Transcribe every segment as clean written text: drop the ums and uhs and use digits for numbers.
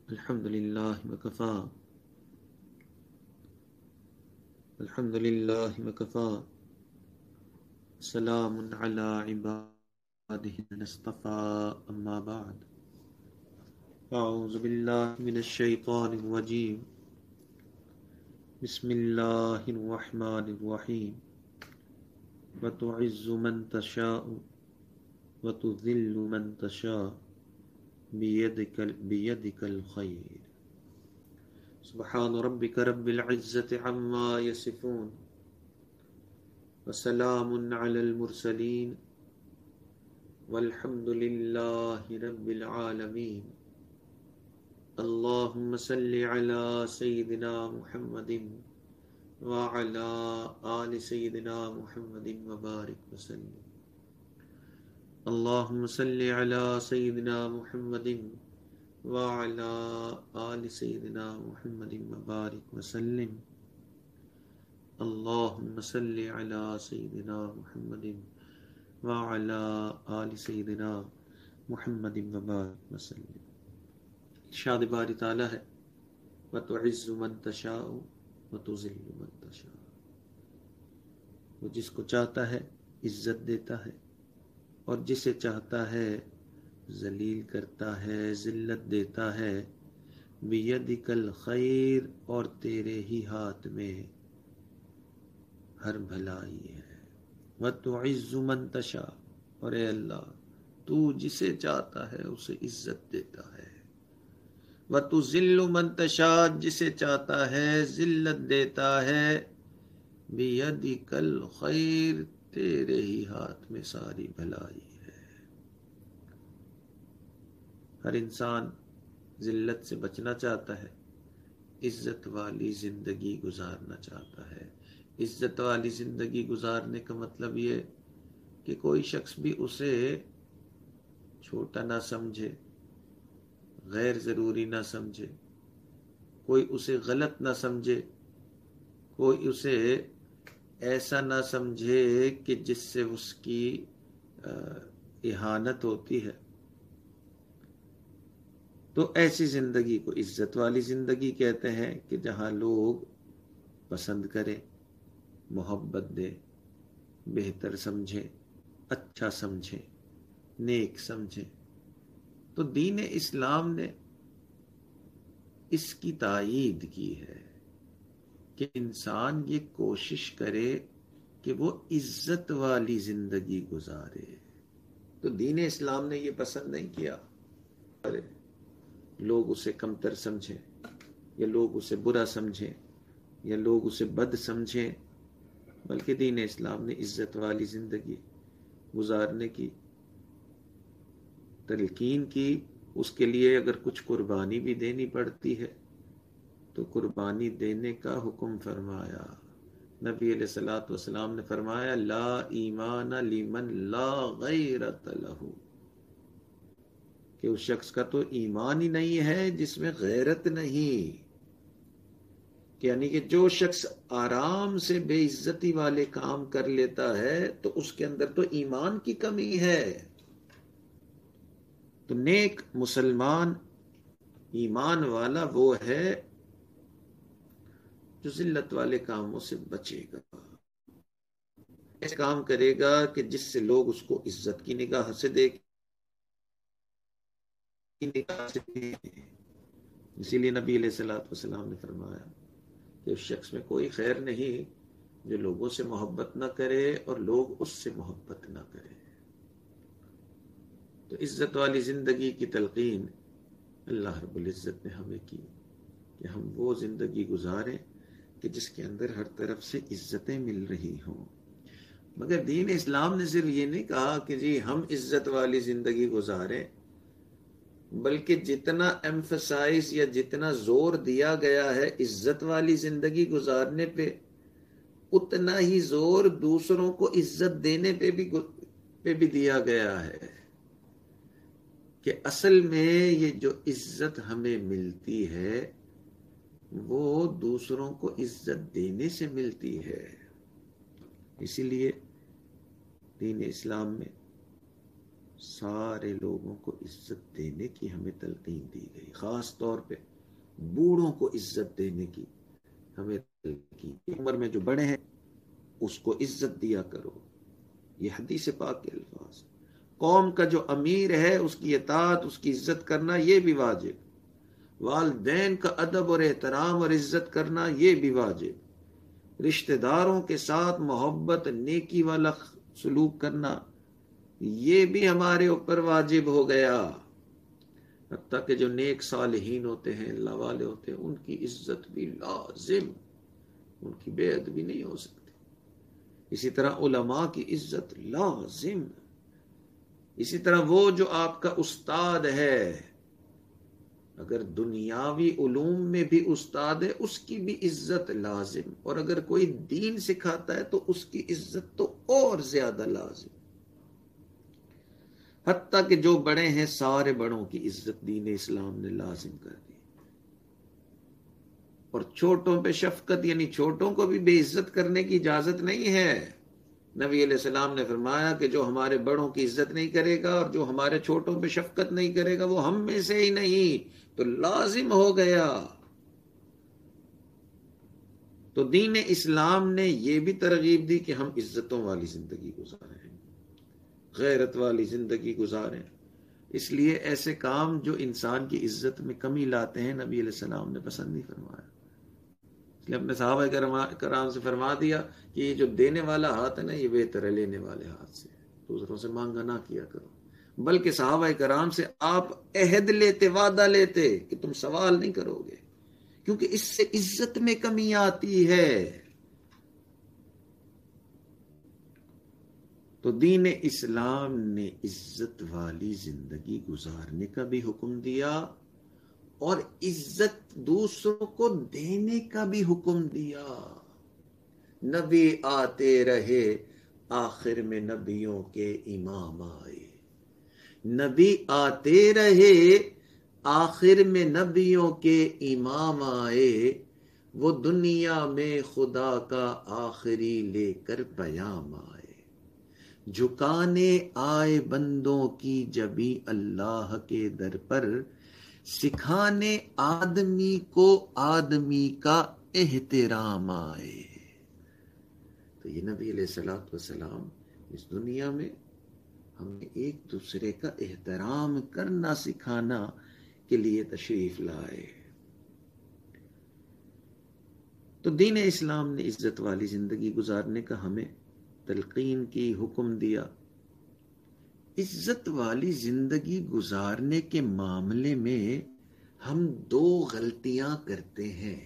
الحمد لله وكفى الحمد لله وكفى سلام على عباده الذين اصطفى أما بعد أعوذ بالله من الشيطان الرجيم بسم الله الرحمن الرحيم وتعز من تشاء وتذل من تشاء بيدك الخير سبحان ربك رب العزة عما يصفون وسلام على المرسلين والحمد لله رب العالمين اللهم صل على سيدنا محمد وعلى آل سيدنا محمد وبارك وسلم اللهم صل على سيدنا محمد وعلى آل سيدنا محمد وبارك وسلم اللهم صل على سيدنا محمد وعلى آل سيدنا محمد وبارك وسلم. ارشاد باری تعالی ہے وَتُعِزُّ مَن تَشَاءُ وَتُذِلُّ مَن تَشَاءُ، وہ جس کو چاہتا ہے عزت دیتا ہے اور جسے چاہتا ہے ذلیل کرتا ہے، ذلت دیتا ہے. بِيَدِكَ الْخَيْرُ، اور تیرے ہی ہاتھ میں ہر بھلائی ہے. وَتُعِزُّ مَن تَشَاءُ، اور اے اللہ تو جسے چاہتا ہے اسے عزت دیتا ہے. وَتُذِلُّ مَن تَشَاءُ، جسے چاہتا ہے ذلت دیتا ہے. بِيَدِكَ الْخَيْرُ، تیرے ہی ہاتھ میں ساری بھلائی ہے. ہر انسان ذلت سے بچنا چاہتا ہے، عزت والی زندگی گزارنا چاہتا ہے. عزت والی زندگی گزارنے کا مطلب یہ کہ کوئی شخص بھی اسے چھوٹا نہ سمجھے، غیر ضروری نہ سمجھے، کوئی اسے غلط نہ سمجھے، کوئی اسے ایسا نہ سمجھے کہ جس سے اس کی اہانت ہوتی ہے. تو ایسی زندگی کو عزت والی زندگی کہتے ہیں کہ جہاں لوگ پسند کریں، محبت دے، بہتر سمجھیں، اچھا سمجھیں، نیک سمجھیں. تو دین اسلام نے اس کی تائید کی ہے کہ انسان یہ کوشش کرے کہ وہ عزت والی زندگی گزارے. تو دین اسلام نے یہ پسند نہیں کیا لوگ اسے کمتر سمجھیں، یا لوگ اسے برا سمجھیں، یا لوگ اسے بد سمجھیں، بلکہ دین اسلام نے عزت والی زندگی گزارنے کی تلقین کی. اس کے لیے اگر کچھ قربانی بھی دینی پڑتی ہے تو قربانی دینے کا حکم فرمایا. نبی علیہ الصلوۃ والسلام نے فرمایا لا ایمان لمن لا غیرت لہ، کہ اس شخص کا تو ایمان ہی نہیں ہے جس میں غیرت نہیں. یعنی کہ جو شخص آرام سے بے عزتی والے کام کر لیتا ہے تو اس کے اندر تو ایمان کی کمی ہے. تو نیک مسلمان ایمان والا وہ ہے جو ذلت والے کاموں سے بچے گا، ایسے کام کرے گا کہ جس سے لوگ اس کو عزت کی نگاہ سے دیکھیں. اسی لیے نبی علیہ الصلوۃ والسلام نے فرمایا کہ اس شخص میں کوئی خیر نہیں جو لوگوں سے محبت نہ کرے اور لوگ اس سے محبت نہ کریں. تو عزت والی زندگی کی تلقین اللہ رب العزت نے ہمیں کی کہ ہم وہ زندگی گزاریں کہ جس کے اندر ہر طرف سے عزتیں مل رہی ہوں. مگر دین اسلام نے صرف یہ نہیں کہا کہ جی ہم عزت والی زندگی گزاریں، بلکہ جتنا ایمفسائز یا جتنا زور دیا گیا ہے عزت والی زندگی گزارنے پہ، اتنا ہی زور دوسروں کو عزت دینے پہ بھی دیا گیا ہے. کہ اصل میں یہ جو عزت ہمیں ملتی ہے وہ دوسروں کو عزت دینے سے ملتی ہے. اسی لیے دین اسلام میں سارے لوگوں کو عزت دینے کی ہمیں تلقین دی گئی، خاص طور پہ بوڑھوں کو عزت دینے کی ہمیں تلقین، عمر میں جو بڑے ہیں اس کو عزت دیا کرو، یہ حدیث پاک کے الفاظ۔ قوم کا جو امیر ہے اس کی اطاعت، اس کی عزت کرنا یہ بھی واجب، والدین کا ادب اور احترام اور عزت کرنا یہ بھی واجب، رشتہ داروں کے ساتھ محبت نیکی والا سلوک کرنا یہ بھی ہمارے اوپر واجب ہو گیا۔ حتیٰ کہ جو نیک صالحین ہوتے ہیں، اللہ والے ہوتے ہیں، ان کی عزت بھی لازم، ان کی بے ادبی نہیں ہو سکتی۔ اسی طرح علماء کی عزت لازم، اسی طرح وہ جو آپ کا استاد ہے، اگر دنیاوی علوم میں بھی استاد ہے اس کی بھی عزت لازم، اور اگر کوئی دین سکھاتا ہے تو اس کی عزت تو اور زیادہ لازم۔ حتیٰ کہ جو بڑے ہیں سارے بڑوں کی عزت دین اسلام نے لازم کر دی، اور چھوٹوں پہ شفقت، یعنی چھوٹوں کو بھی بے عزت کرنے کی اجازت نہیں ہے۔ نبی علیہ السلام نے فرمایا کہ جو ہمارے بڑوں کی عزت نہیں کرے گا اور جو ہمارے چھوٹوں پہ شفقت نہیں کرے گا وہ ہم میں سے ہی نہیں، تو لازم ہو گیا۔ تو دین اسلام نے یہ بھی ترغیب دی کہ ہم عزتوں والی زندگی گزاریں، غیرت والی زندگی گزاریں۔ اس لیے ایسے کام جو انسان کی عزت میں کمی لاتے ہیں نبی علیہ السلام نے پسند نہیں فرمایا، اس لیے اپنے صحابہ کرام سے فرما دیا کہ یہ جو دینے والا ہاتھ ہے نا یہ بہتر ہے لینے والے ہاتھ سے، دوسروں سے مانگا نہ کیا کرو، بلکہ صحابہ کرام سے آپ عہد لیتے، وعدہ لیتے کہ تم سوال نہیں کرو گے، کیونکہ اس سے عزت میں کمی آتی ہے۔ تو دین اسلام نے عزت والی زندگی گزارنے کا بھی حکم دیا اور عزت دوسروں کو دینے کا بھی حکم دیا۔ نبی آتے رہے، آخر میں نبیوں کے امام آئے، نبی آتے رہے، آخر میں نبیوں کے امام آئے، وہ دنیا میں خدا کا آخری لے کر پیام آئے، جھکانے آئے بندوں کی جبی اللہ کے در پر، سکھانے آدمی کو آدمی کا احترام آئے۔ تو یہ نبی علیہ الصلوۃ والسلام اس دنیا میں ہمیں ایک دوسرے کا احترام کرنا سکھانا کے لیے تشریف لائے۔ تو دین اسلام نے عزت والی زندگی گزارنے کا ہمیں تلقین کی، حکم دیا۔ عزت والی زندگی گزارنے کے معاملے میں ہم دو غلطیاں کرتے ہیں۔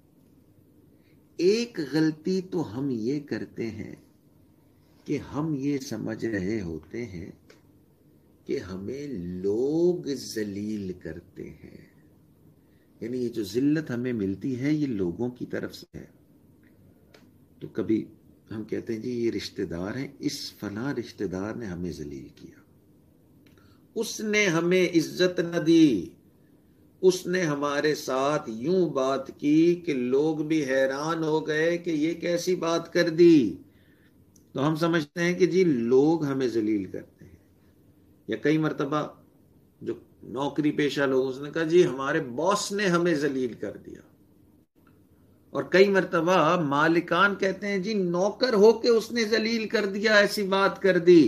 ایک غلطی تو ہم یہ کرتے ہیں کہ ہم یہ سمجھ رہے ہوتے ہیں کہ ہمیں لوگ ذلیل کرتے ہیں، یعنی یہ جو ذلت ہمیں ملتی ہے یہ لوگوں کی طرف سے ہے۔ تو کبھی ہم کہتے ہیں جی یہ رشتہ دار ہیں، اس فلاں رشتہ دار نے ہمیں ذلیل کیا، اس نے ہمیں عزت نہ دی، اس نے ہمارے ساتھ یوں بات کی کہ لوگ بھی حیران ہو گئے کہ یہ کیسی بات کر دی۔ تو ہم سمجھتے ہیں کہ جی لوگ ہمیں ذلیل کرتے ہیں، یا کئی مرتبہ جو نوکری پیشہ لوگ اس نے کہا جی ہمارے باس نے ہمیں ذلیل کر دیا، اور کئی مرتبہ مالکان کہتے ہیں جی نوکر ہو کے اس نے ذلیل کر دیا، ایسی بات کر دی۔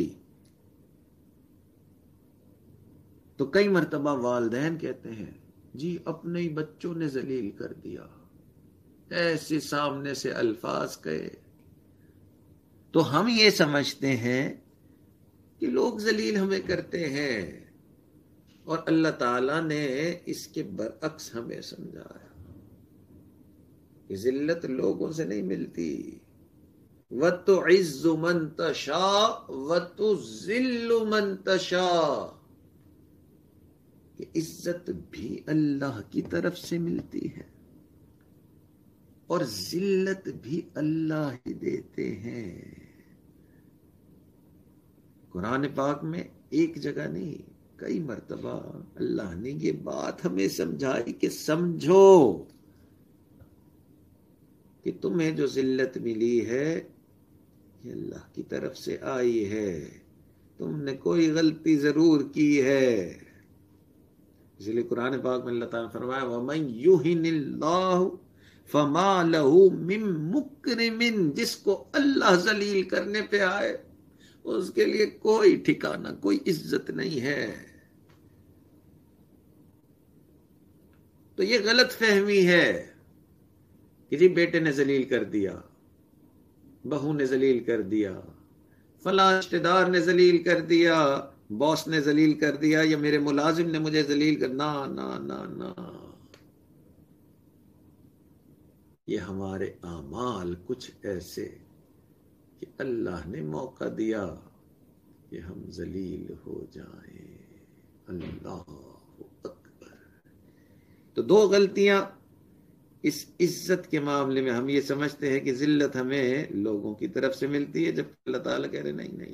تو کئی مرتبہ والدین کہتے ہیں جی اپنے ہی بچوں نے ذلیل کر دیا، ایسے سامنے سے الفاظ کہے۔ تو ہم یہ سمجھتے ہیں کہ لوگ ذلیل ہمیں کرتے ہیں، اور اللہ تعالیٰ نے اس کے برعکس ہمیں سمجھایا کہ ذلت لوگوں سے نہیں ملتی، وَتُعِزُّ مَن تَشَاءُ وَتُذِلُّ مَن تَشَاءُ، کہ عزت بھی اللہ کی طرف سے ملتی ہے اور ذلت بھی اللہ ہی دیتے ہیں۔ قرآن پاک میں ایک جگہ نہیں کئی مرتبہ اللہ نے یہ بات ہمیں سمجھائی کہ سمجھو کہ تمہیں جو ذلت ملی ہے یہ اللہ کی طرف سے آئی ہے، تم نے کوئی غلطی ضرور کی ہے. اس لیے قرآن پاک میں اللہ تعالیٰ نے فرمایا وَمَن يُهِنِ اللَّهُ فَمَا لَهُ مِن مُكْرِمٍ. جس کو اللہ ذلیل کرنے پہ آئے اس کے لیے کوئی ٹھکانہ، کوئی عزت نہیں ہے. تو یہ غلط فہمی ہے کہ جی بیٹے نے ذلیل کر دیا، بہو نے ذلیل کر دیا، فلاں رشتہ دار نے ذلیل کر دیا، باس نے ذلیل کر دیا، یا میرے ملازم نے مجھے ذلیل کر. نا نا نا نا، یہ ہمارے اعمال کچھ ایسے کہ اللہ نے موقع دیا کہ ہم ذلیل ہو جائیں. اللہ اکبر. تو دو غلطیاں اس عزت کے معاملے میں. ہم یہ سمجھتے ہیں کہ ذلت ہمیں لوگوں کی طرف سے ملتی ہے، جب اللہ تعالیٰ کہہ رہے نہیں نہیں،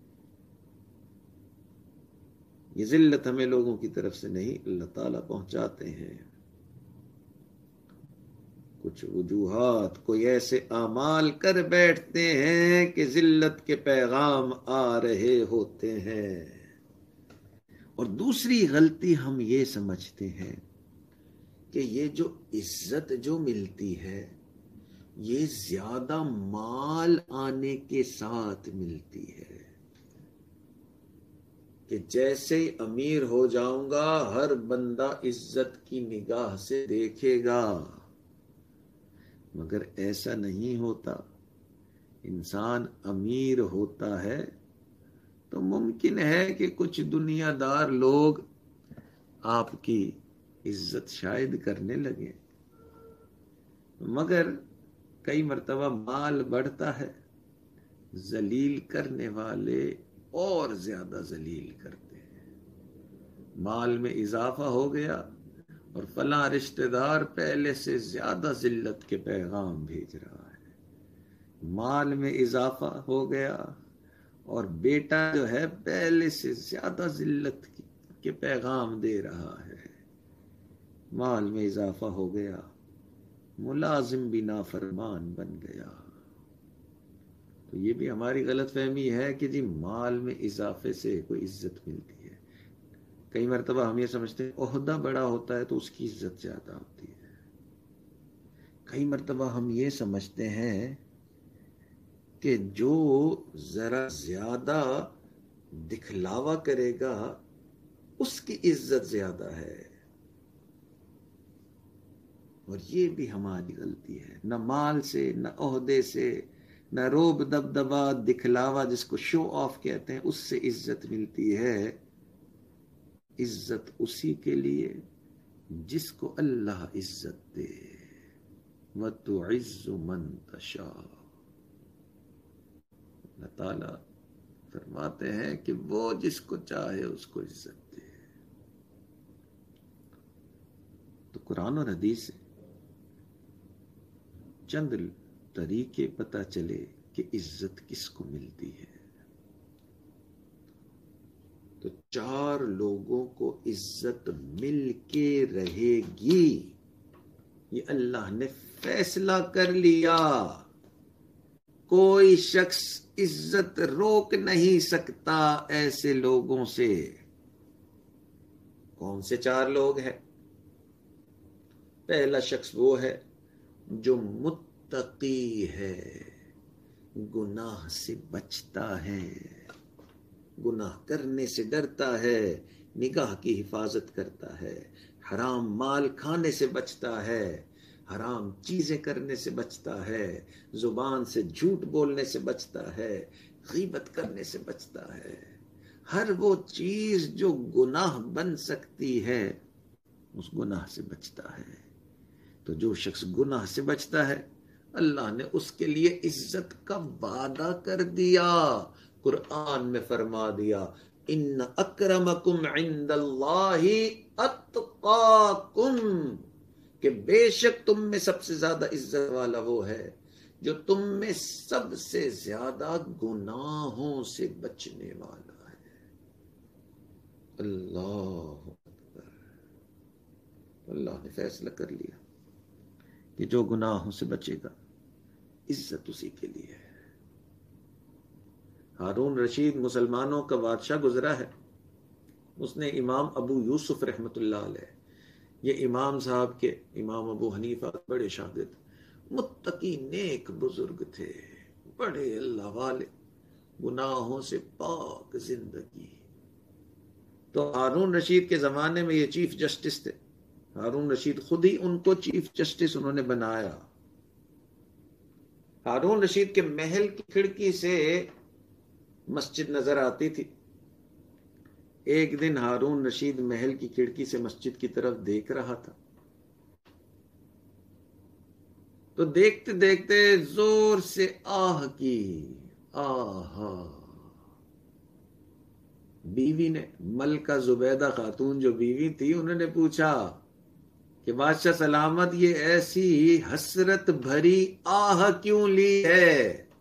یہ ذلت ہمیں لوگوں کی طرف سے نہیں، اللہ تعالیٰ پہنچاتے ہیں. کچھ وجوہات، کوئی ایسے اعمال کر بیٹھتے ہیں کہ ذلت کے پیغام آ رہے ہوتے ہیں. اور دوسری غلطی ہم یہ سمجھتے ہیں کہ یہ جو عزت جو ملتی ہے یہ زیادہ مال آنے کے ساتھ ملتی ہے، کہ جیسے ہی امیر ہو جاؤں گا ہر بندہ عزت کی نگاہ سے دیکھے گا. مگر ایسا نہیں ہوتا. انسان امیر ہوتا ہے تو ممکن ہے کہ کچھ دنیا دار لوگ آپ کی عزت شاید کرنے لگے، مگر کئی مرتبہ مال بڑھتا ہے، ذلیل کرنے والے اور زیادہ ذلیل کرتے ہیں. مال میں اضافہ ہو گیا اور فلاں رشتہ دار پہلے سے زیادہ ذلت کے پیغام بھیج رہا ہے. مال میں اضافہ ہو گیا اور بیٹا جو ہے پہلے سے زیادہ ذلت کے پیغام دے رہا ہے. مال میں اضافہ ہو گیا، ملازم بھی نافرمان بن گیا. تو یہ بھی ہماری غلط فہمی ہے کہ جی مال میں اضافے سے کوئی عزت ملتی ہے. کئی مرتبہ ہم یہ سمجھتے ہیں عہدہ بڑا ہوتا ہے تو اس کی عزت زیادہ ہوتی ہے. کئی مرتبہ ہم یہ سمجھتے ہیں کہ جو ذرا زیادہ دکھلاوا کرے گا اس کی عزت زیادہ ہے. اور یہ بھی ہماری غلطی ہے. نہ مال سے، نہ عہدے سے، نہ روب دبدبا دکھلاوا جس کو شو آف کہتے ہیں اس سے عزت ملتی ہے. عزت اسی کے لیے جس کو اللہ عزت دے. وَتُعِزُّ مَن تَشَاءُ. اللہ تعالیٰ فرماتے ہیں کہ وہ جس کو چاہے اس کو عزت دے. تو قرآن اور حدیث سے چند طریقے پتہ چلے کہ عزت کس کو ملتی ہے. تو 4 لوگوں کو عزت مل کے رہے گی، یہ اللہ نے فیصلہ کر لیا. کوئی شخص عزت روک نہیں سکتا ایسے لوگوں سے. کون سے 4 لوگ ہیں؟ پہلا شخص وہ ہے جو متقی ہے، گناہ سے بچتا ہے، گناہ کرنے سے ڈرتا ہے، نگاہ کی حفاظت کرتا ہے، حرام مال کھانے سے بچتا ہے، حرام چیزیں کرنے سے بچتا ہے، زبان سے جھوٹ بولنے سے بچتا ہے، غیبت کرنے سے بچتا ہے. ہر وہ چیز جو گناہ بن سکتی ہے اس گناہ سے بچتا ہے. تو جو شخص گناہ سے بچتا ہے اللہ نے اس کے لیے عزت کا وعدہ کر دیا. قرآن میں فرما دیا ان اکرمکم عند اللہ اتقاکم، کہ بے شک تم میں سب سے زیادہ عزت والا وہ ہے جو تم میں سب سے زیادہ گناہوں سے بچنے والا ہے. اللہ اکبر. اللہ نے فیصلہ کر لیا کہ جو گناہوں سے بچے گا عزت اسی کے لیے ہے. ہارون رشید مسلمانوں کا بادشاہ گزرا ہے، اس نے امام ابو یوسف رحمۃ اللہ علیہ، یہ امام صاحب کے، امام ابو حنیفہ بڑے شاگرد، متقی نیک بزرگ تھے، بڑے اللہ والے، گناہوں سے پاک زندگی. تو ہارون رشید کے زمانے میں یہ چیف جسٹس تھے. ہارون رشید خود ہی ان کو چیف جسٹس انہوں نے بنایا. ہارون رشید کے محل کی کھڑکی سے مسجد نظر آتی تھی. ایک دن ہارون رشید محل کی کھڑکی سے مسجد کی طرف دیکھ رہا تھا، تو دیکھتے دیکھتے زور سے آہ کی. آہا. بیوی نے، ملکہ زبیدہ خاتون جو بیوی تھی، انہوں نے پوچھا کہ بادشاہ سلامت یہ ایسی حسرت بھری آہ کیوں لی ہے؟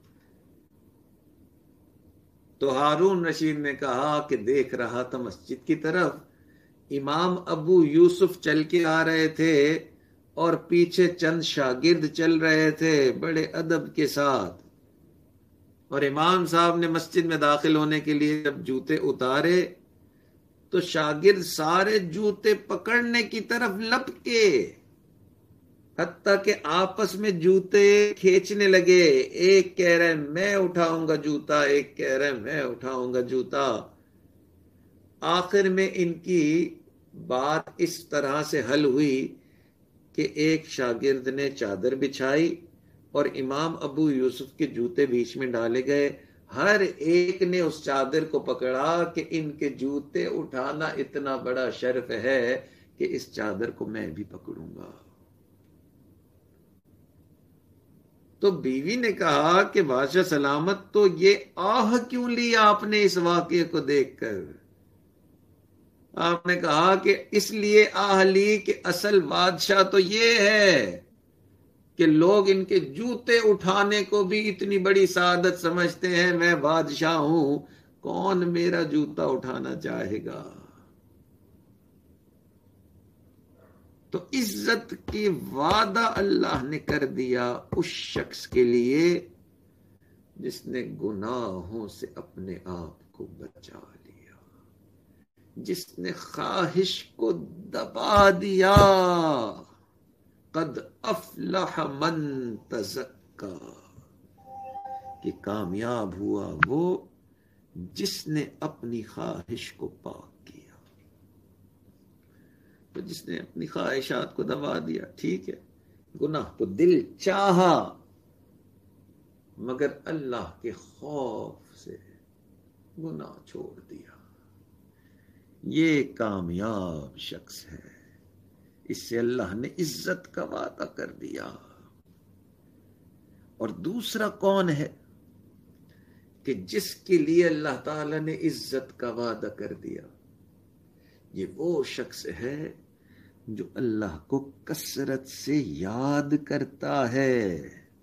تو ہارون رشید نے کہا کہ دیکھ رہا تھا مسجد کی طرف، امام ابو یوسف چل کے آ رہے تھے اور پیچھے چند شاگرد چل رہے تھے بڑے ادب کے ساتھ، اور امام صاحب نے مسجد میں داخل ہونے کے لیے جب جوتے اتارے تو شاگرد سارے جوتے پکڑنے کی طرف لپکے، حتیٰ کہ آپس میں جوتے کھینچنے لگے. ایک کہہ رہے میں اٹھاؤں گا جوتا، ایک کہہ رہے میں اٹھاؤں گا جوتا. آخر میں ان کی بات اس طرح سے حل ہوئی کہ ایک شاگرد نے چادر بچھائی اور امام ابو یوسف کے جوتے بیچ میں ڈالے گئے. ہر ایک نے اس چادر کو پکڑا کہ ان کے جوتے اٹھانا اتنا بڑا شرف ہے کہ اس چادر کو میں بھی پکڑوں گا. تو بیوی نے کہا کہ بادشاہ سلامت تو یہ آہ کیوں لی آپ نے اس واقعے کو دیکھ کر؟ آپ نے کہا کہ اس لیے آہ لی کہ اصل بادشاہ تو یہ ہے کہ لوگ ان کے جوتے اٹھانے کو بھی اتنی بڑی سعادت سمجھتے ہیں. میں بادشاہ ہوں، کون میرا جوتا اٹھانا چاہے گا؟ تو عزت کی وعدہ اللہ نے کر دیا اس شخص کے لیے جس نے گناہوں سے اپنے آپ کو بچا لیا، جس نے خواہش کو دبا دیا. قد افلح من تزکا، کہ کامیاب ہوا وہ جس نے اپنی خواہش کو پاک کیا. تو جس نے اپنی خواہشات کو دبا دیا، ٹھیک ہے، گناہ کو دل چاہا مگر اللہ کے خوف سے گناہ چھوڑ دیا، یہ کامیاب شخص ہے. اس سے اللہ نے عزت کا وعدہ کر دیا. اور دوسرا کون ہے کہ جس کے لیے اللہ تعالی نے عزت کا وعدہ کر دیا؟ یہ وہ شخص ہے جو اللہ کو کثرت سے یاد کرتا ہے،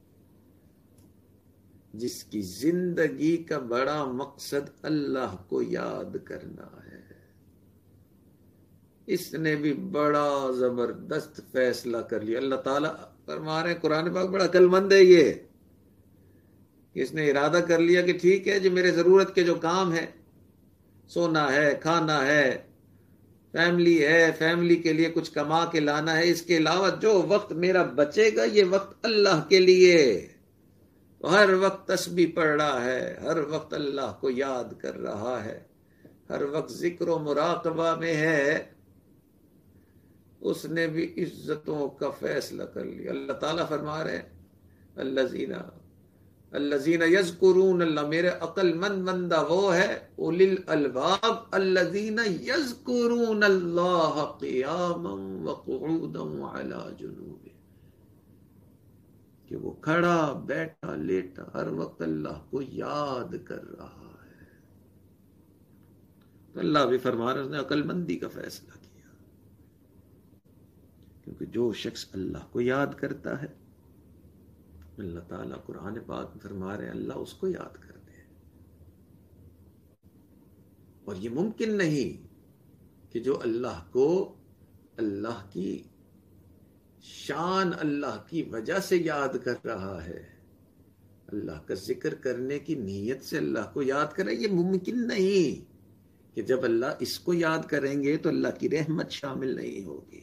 جس کی زندگی کا بڑا مقصد اللہ کو یاد کرنا ہے. اس نے بھی بڑا زبردست فیصلہ کر لیا. اللہ تعالیٰ فرما رہے ہیں، قرآن پاک بڑا عقل مند ہے یہ، اس نے ارادہ کر لیا کہ ٹھیک ہے جو میرے ضرورت کے جو کام ہے، سونا ہے، کھانا ہے، فیملی ہے، فیملی کے لیے کچھ کما کے لانا ہے، اس کے علاوہ جو وقت میرا بچے گا یہ وقت اللہ کے لیے. ہر وقت تسبیح پڑھ رہا ہے، ہر وقت اللہ کو یاد کر رہا ہے، ہر وقت ذکر و مراقبہ میں ہے. اس نے بھی عزتوں کا فیصلہ کر لیا. اللہ تعالیٰ فرما رہے ہیں الذین یذکرون اللہ، میرے عقل مند بندہ وہ ہے، اولی الالباب الذین یذکرون اللہ قیاما وقعودا وعلی جنوبہ، کہ وہ کھڑا بیٹھا لیٹا ہر وقت اللہ کو یاد کر رہا ہے. تو اللہ بھی فرما رہا ہے، اس نے عقل مندی کا فیصلہ کیا، کیونکہ جو شخص اللہ کو یاد کرتا ہے، اللہ تعالیٰ قرآن پاک میں فرما رہے ہیں اللہ اس کو یاد کرتے ہیں. اور یہ ممکن نہیں کہ جو اللہ کو، اللہ کی شان، اللہ کی وجہ سے یاد کر رہا ہے، اللہ کا ذکر کرنے کی نیت سے اللہ کو یاد کریں، یہ ممکن نہیں کہ جب اللہ اس کو یاد کریں گے تو اللہ کی رحمت شامل نہیں ہوگی۔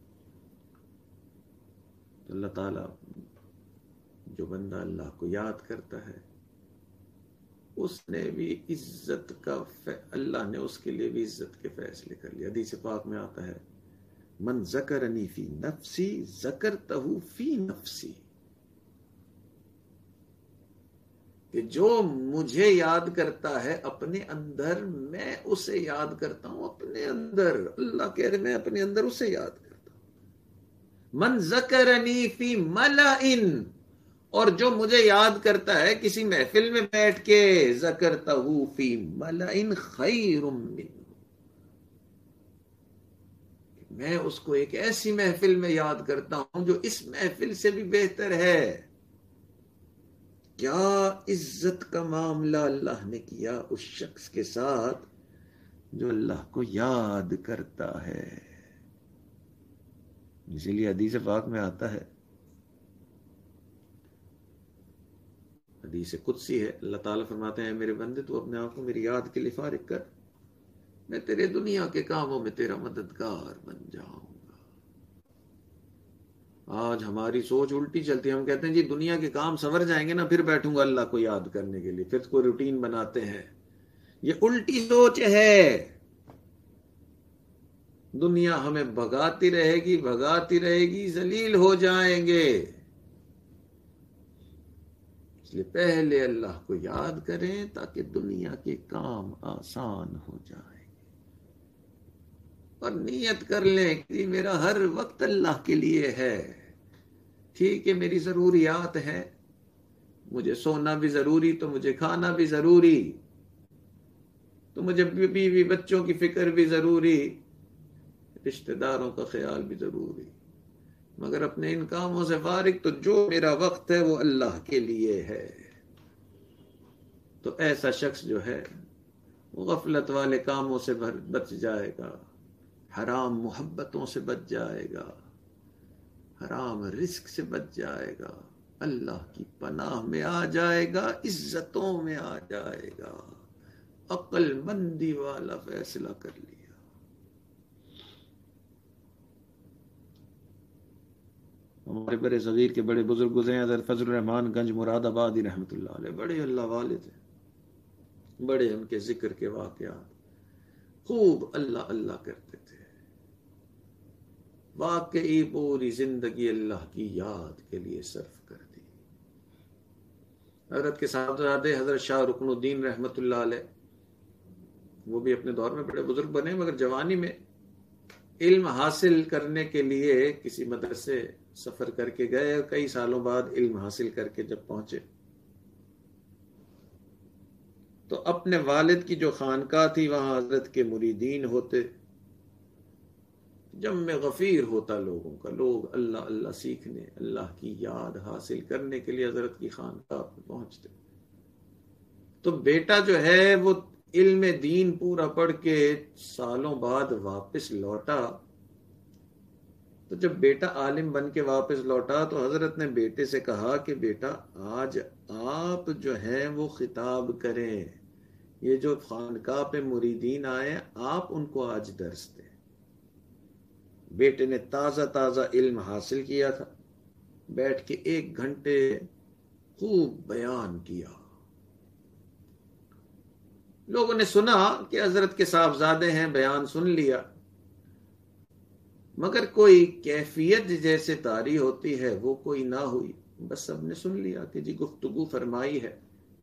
تو اللہ تعالیٰ جو بندہ اللہ کو یاد کرتا ہے اس نے بھی عزت کا اللہ نے اس کے لیے بھی عزت کے فیصلے کر لیے۔ حدیث پاک میں آتا ہے من ذکرنی فی نفسی ذکرتہ فی نفسی، کہ جو مجھے یاد کرتا ہے اپنے اندر میں اسے یاد کرتا ہوں اپنے اندر۔ اللہ کہہ رہے میں اپنے اندر اسے یاد کرتا ہوں۔ من ذکرنی فی ملئن، اور جو مجھے یاد کرتا ہے کسی محفل میں بیٹھ کے، ذکرتہ فی ملئن خیر منہ، میں اس کو ایک ایسی محفل میں یاد کرتا ہوں جو اس محفل سے بھی بہتر ہے۔ کیا عزت کا معاملہ اللہ نے کیا اس شخص کے ساتھ جو اللہ کو یاد کرتا ہے۔ اسی لیے حدیث پاک میں آتا ہے، حدیث قدسی ہے، اللہ تعالیٰ فرماتے ہیں میرے بندے تو اپنے آپ کو میری یاد کے لیے فارغ کر، میں تیرے دنیا کے کاموں میں تیرا مددگار بن جاؤں گا۔ آج ہماری سوچ الٹی چلتی ہے، ہم کہتے ہیں جی دنیا کے کام سنور جائیں گے نا پھر بیٹھوں گا اللہ کو یاد کرنے کے لیے، پھر کوئی روٹین بناتے ہیں۔ یہ الٹی سوچ ہے۔ دنیا ہمیں بھگاتی رہے گی، ذلیل ہو جائیں گے۔ اس لیے پہلے اللہ کو یاد کریں تاکہ دنیا کے کام آسان ہو جائیں، اور نیت کر لیں کہ میرا ہر وقت اللہ کے لیے ہے۔ ٹھیک ہے میری ضروریات ہیں، مجھے سونا بھی ضروری تو مجھے کھانا بھی ضروری، تو مجھے بیوی بچوں کی فکر بھی ضروری، رشتہ داروں کا خیال بھی ضروری، مگر اپنے ان کاموں سے فارغ تو جو میرا وقت ہے وہ اللہ کے لیے ہے۔ تو ایسا شخص جو ہے وہ غفلت والے کاموں سے بچ جائے گا، حرام محبتوں سے بچ جائے گا، حرام رزق سے بچ جائے گا، اللہ کی پناہ میں آ جائے گا، عزتوں میں آ جائے گا۔ عقل مندی والا فیصلہ کر لیا۔ ہمارے بڑے صغیر کے بڑے بزرگ گزرے حضرت فضل الرحمان گنج مراد آبادی رحمۃ اللہ علیہ، بڑے اللہ والے تھے، بڑے ان کے ذکر کے واقعات، خوب اللہ اللہ کرتے تھے، واقعی پوری زندگی اللہ کی یاد کے لیے صرف کر دی۔ حضرت کے صاحبزادے حضرت شاہ رکن الدین رحمۃ اللہ علیہ، وہ بھی اپنے دور میں بڑے بزرگ بنے، مگر جوانی میں علم حاصل کرنے کے لیے کسی مدرسے سفر کر کے گئے، اور کئی سالوں بعد علم حاصل کر کے جب پہنچے تو اپنے والد کی جو خانقاہ تھی وہاں حضرت کے مریدین ہوتے، جم غفیر ہوتا لوگوں کا، لوگ اللہ اللہ سیکھنے، اللہ کی یاد حاصل کرنے کے لیے حضرت کی خانقاہ پہ پہنچتے۔ تو بیٹا جو ہے وہ علم دین پورا پڑھ کے سالوں بعد واپس لوٹا، تو جب بیٹا عالم بن کے واپس لوٹا تو حضرت نے بیٹے سے کہا کہ بیٹا آج آپ جو ہیں وہ خطاب کریں، یہ جو خانقاہ پہ مریدین آئے آپ ان کو آج درس دیں۔ بیٹے نے تازہ تازہ علم حاصل کیا تھا، بیٹھ کے 1 گھنٹے خوب بیان کیا۔ لوگوں نے سنا کہ حضرت کے صاحبزادے ہیں، بیان سن لیا، مگر کوئی کیفیت جیسے طاری ہوتی ہے وہ کوئی نہ ہوئی، بس سب نے سن لیا کہ جی گفتگو فرمائی ہے۔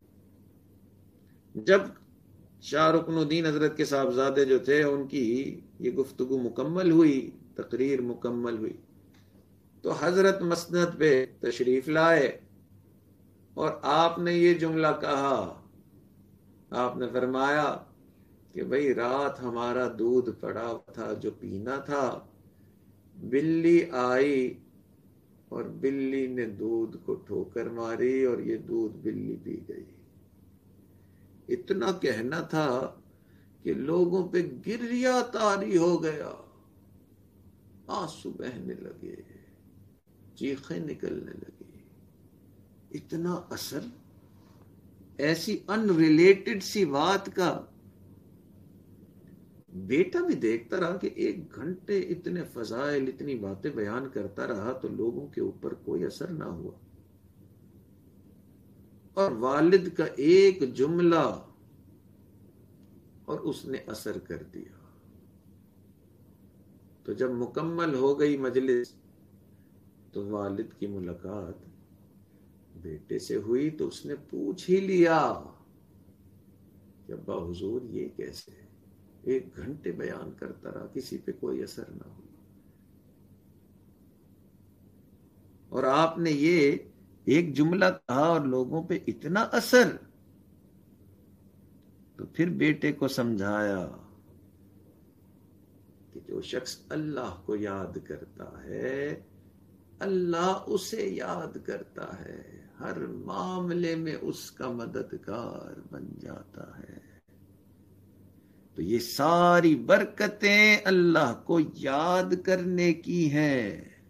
جب شاہ رکن الدین حضرت کے صاحبزادے جو تھے ان کی یہ گفتگو مکمل ہوئی، تقریر مکمل ہوئی، تو حضرت مسند پہ تشریف لائے اور آپ نے یہ جملہ کہا، آپ نے فرمایا کہ بھئی رات ہمارا دودھ پڑا تھا جو پینا تھا، بلی آئی اور بلی نے دودھ کو ٹھوکر ماری اور یہ دودھ بلی پی گئی۔ اتنا کہنا تھا کہ لوگوں پہ گریہ طاری ہو گیا، آنسو بہنے لگے، چیخیں نکلنے لگی، اتنا اثر ایسی ان ریلیٹڈ سی بات کا بیٹا بھی دیکھتا رہا کہ 1 گھنٹے اتنے فضائل اتنی باتیں بیان کرتا رہا تو لوگوں کے اوپر کوئی اثر نہ ہوا، اور والد کا ایک جملہ اور اس نے اثر کر دیا۔ تو جب مکمل ہو گئی مجلس تو والد کی ملاقات بیٹے سے ہوئی تو اس نے پوچھ ہی لیا کہ ابا حضور یہ کیسے ہے؟ 1 گھنٹے بیان کرتا رہا، کسی پہ کوئی اثر نہ ہو، اور آپ نے یہ ایک جملہ کہا اور لوگوں پہ اتنا اثر۔ تو پھر بیٹے کو سمجھایا کہ جو شخص اللہ کو یاد کرتا ہے اللہ اسے یاد کرتا ہے، ہر معاملے میں اس کا مددگار بن جاتا ہے۔ تو یہ ساری برکتیں اللہ کو یاد کرنے کی ہیں۔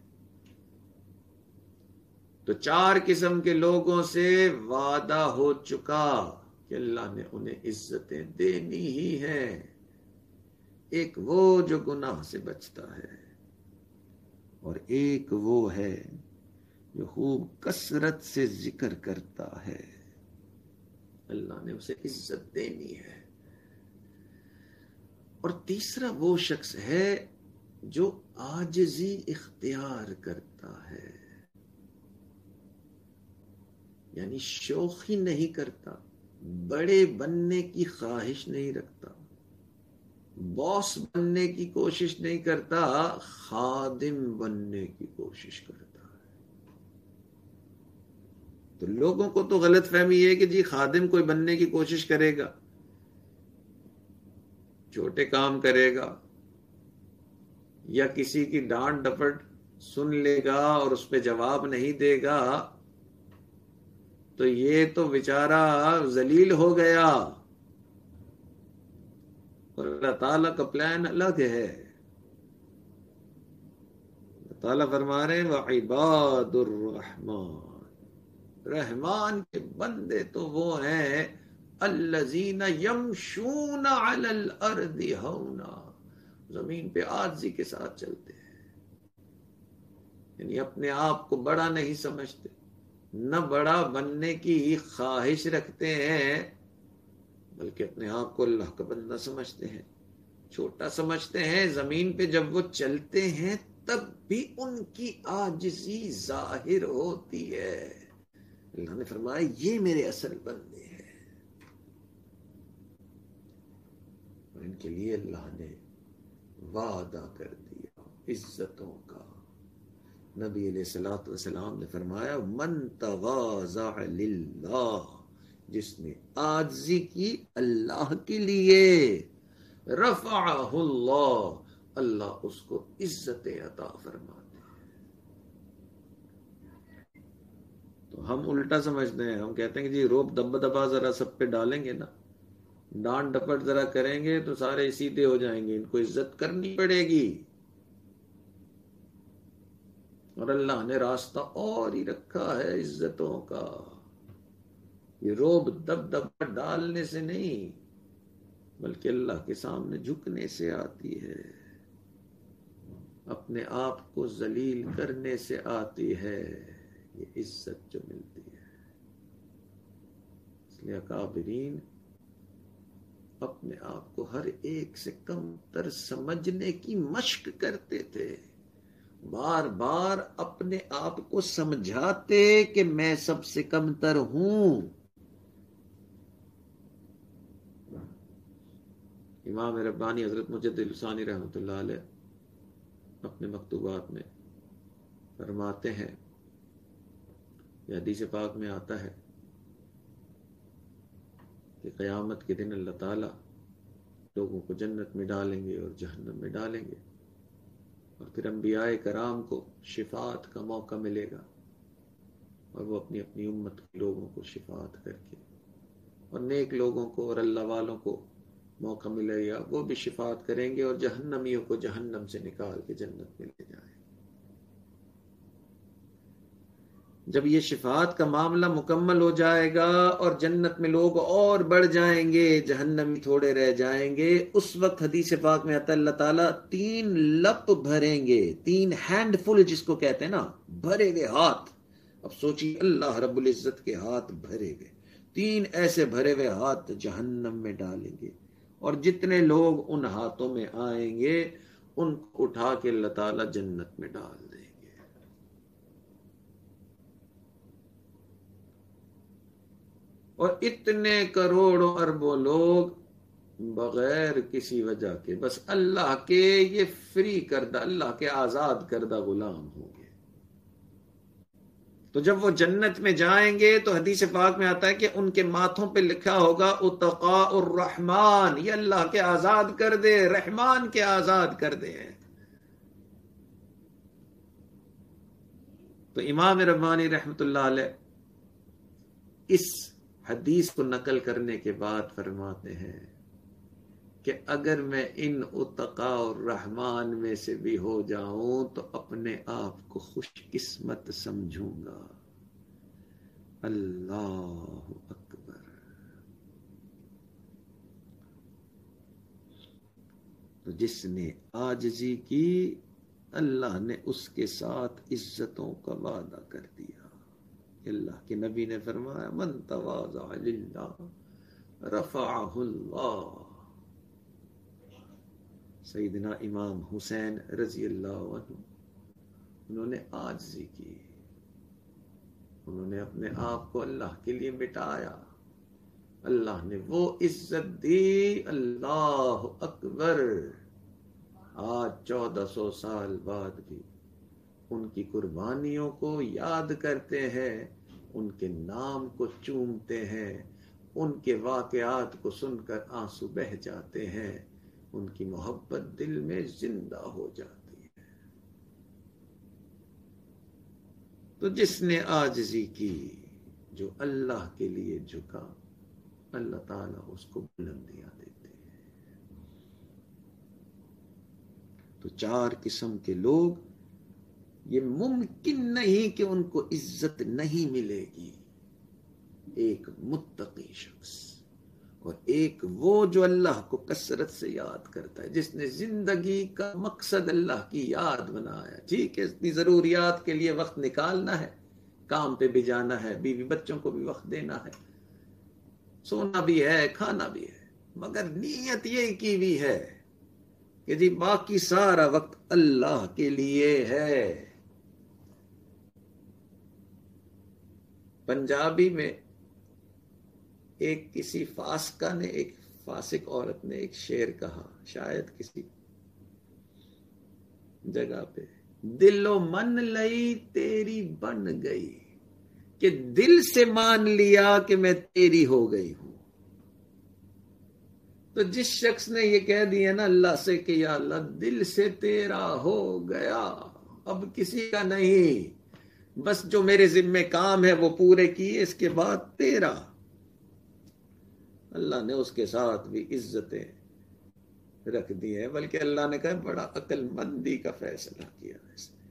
تو 4 قسم کے لوگوں سے وعدہ ہو چکا کہ اللہ نے انہیں عزتیں دینی ہی ہیں۔ ایک وہ جو گناہ سے بچتا ہے، اور ایک وہ ہے جو خوب کثرت سے ذکر کرتا ہے، اللہ نے اسے عزت دینی ہے۔ اور تیسرا وہ شخص ہے جو عاجزی اختیار کرتا ہے، یعنی شوخی نہیں کرتا، بڑے بننے کی خواہش نہیں رکھتا، باس بننے کی کوشش نہیں کرتا، خادم بننے کی کوشش کرتا ہے۔ تو لوگوں کو تو غلط فہمی ہے کہ جی خادم کوئی بننے کی کوشش کرے گا، چھوٹے کام کرے گا، یا کسی کی ڈانٹ ڈپٹ سن لے گا اور اس پہ جواب نہیں دے گا تو یہ تو بیچارہ ذلیل ہو گیا۔ اور اللہ تعالیٰ کا پلان الگ ہے۔ اللہ تعالیٰ فرما رہے ہیں وَعِبَادُ الرَّحْمَنِ، رحمان کے بندے تو وہ ہیں الَّذِينَ يَمْشُونَ عَلَى الْأَرْضِ هَوْنًا، زمین پہ عاجزی کے ساتھ چلتے ہیں، یعنی اپنے آپ کو بڑا نہیں سمجھتے، نہ بڑا بننے کی خواہش رکھتے ہیں، بلکہ اپنے آپ کو اللہ کا بندہ سمجھتے ہیں، چھوٹا سمجھتے ہیں۔ زمین پہ جب وہ چلتے ہیں تب بھی ان کی عاجزی ظاہر ہوتی ہے۔ اللہ نے فرمایا یہ میرے اصل بندے ہیں، اور ان کے لیے اللہ نے وعدہ کر دیا عزتوں کا۔ نبی علیہ الصلوۃ والسلام نے فرمایا من تواضع للہ، جس نے عاجزی کی اللہ کے لیے، رفعہ اللہ، اللہ اس کو عزت عطا فرماتے ہیں۔ تو ہم الٹا سمجھتے ہیں، ہم کہتے ہیں کہ جی روب دبا ذرا سب پہ ڈالیں گے نا، ڈانٹ ڈپٹ ذرا کریں گے تو سارے سیدھے ہو جائیں گے، ان کو عزت کرنی پڑے گی۔ اور اللہ نے راستہ اور ہی رکھا ہے عزتوں کا، یہ روب دبدبا ڈالنے سے نہیں بلکہ اللہ کے سامنے جھکنے سے آتی ہے، اپنے آپ کو ذلیل کرنے سے آتی ہے، یہ عزت جو ملتی ہے۔ اس لیے اکابرین اپنے آپ کو ہر ایک سے کم تر سمجھنے کی مشق کرتے تھے، بار بار اپنے آپ کو سمجھاتے کہ میں سب سے کم تر ہوں۔ امام ربانی حضرت مجدد ثانی رحمۃ اللہ علیہ اپنے مکتوبات میں فرماتے ہیں، یہ حدیث پاک میں آتا ہے کہ قیامت کے دن اللہ تعالیٰ لوگوں کو جنت میں ڈالیں گے اور جہنم میں ڈالیں گے، اور پھر انبیاء کرام کو شفاعت کا موقع ملے گا، اور وہ اپنی اپنی امت کے لوگوں کو شفاعت کر کے، اور نیک لوگوں کو اور اللہ والوں کو موقع ملے گا، وہ بھی شفاعت کریں گے اور جہنمیوں کو جہنم سے نکال کے جنت میں لے جائیں۔ جب یہ شفاعت کا معاملہ مکمل ہو جائے گا اور جنت میں لوگ اور بڑھ جائیں گے، جہنمی تھوڑے رہ جائیں گے، اس وقت حدیث پاک میں آتا ہے اللہ تعالیٰ 3 لپ بھریں گے، 3 ہینڈ فل جس کو کہتے ہیں نا، بھرے ہوئے ہاتھ. اب سوچیے اللہ رب العزت کے ہاتھ بھرے ہوئے، 3 ایسے بھرے ہوئے ہاتھ جہنم میں ڈالیں گے، اور جتنے لوگ ان ہاتھوں میں آئیں گے ان کو اٹھا کے اللہ تعالیٰ جنت میں ڈال دیں گے. اور اتنے کروڑوں اربوں لوگ بغیر کسی وجہ کے، بس اللہ کے یہ فری کردہ، اللہ کے آزاد کردہ غلام ہوں گے. تو جب وہ جنت میں جائیں گے تو حدیث پاک میں آتا ہے کہ ان کے ماتھوں پہ لکھا ہوگا اتقاء الرحمن، یہ اللہ کے آزاد کر دے، رحمان کے آزاد کر دے. تو امام ربانی رحمت اللہ علیہ اس حدیث کو نقل کرنے کے بعد فرماتے ہیں کہ اگر میں ان اتقاء الرحمن میں سے بھی ہو جاؤں تو اپنے آپ کو خوش قسمت سمجھوں گا. اللہ اکبر. تو جس نے عاجزی کی اللہ نے اس کے ساتھ عزتوں کا وعدہ کر دیا. اللہ کے نبی نے فرمایا من تواضع للہ رفعہ اللہ. سیدنا امام حسین رضی اللہ عنہ انہوں نے عاجزی کی، انہوں نے اپنے آپ کو اللہ کے لیے مٹایا، اللہ نے وہ عزت دی. اللہ اکبر. آج 1400 سال بعد بھی ان کی قربانیوں کو یاد کرتے ہیں، ان کے نام کو چومتے ہیں، ان کے واقعات کو سن کر آنسو بہہ جاتے ہیں، ان کی محبت دل میں زندہ ہو جاتی ہے. تو جس نے عاجزی کی، جو اللہ کے لیے جھکا، اللہ تعالیٰ اس کو بلندیاں دیتے ہیں. تو 4 قسم کے لوگ، یہ ممکن نہیں کہ ان کو عزت نہیں ملے گی. ایک متقی شخص، اور ایک وہ جو اللہ کو کثرت سے یاد کرتا ہے، جس نے زندگی کا مقصد اللہ کی یاد بنایا. ٹھیک ہے اپنی ضروریات کے لیے وقت نکالنا ہے، کام پہ بھی جانا ہے، بیوی بچوں کو بھی وقت دینا ہے، سونا بھی ہے، کھانا بھی ہے، مگر نیت یہ کی بھی ہے کہ جی باقی سارا وقت اللہ کے لیے ہے. پنجابی میں ایک کسی فاسقہ نے، ایک فاسق عورت نے ایک شعر کہا، شاید کسی جگہ پہ، دل و من لئی تیری بن گئی، کہ دل سے مان لیا کہ میں تیری ہو گئی ہوں. تو جس شخص نے یہ کہہ دیا نا اللہ سے کہ یا اللہ دل سے تیرا ہو گیا، اب کسی کا نہیں، بس جو میرے ذمہ کام ہے وہ پورے کیے، اس کے بعد تیرا. اللہ نے اس کے ساتھ بھی عزتیں رکھ دی ہیں، بلکہ اللہ نے کہا بڑا عقل مندی کا فیصلہ کیا اس نے.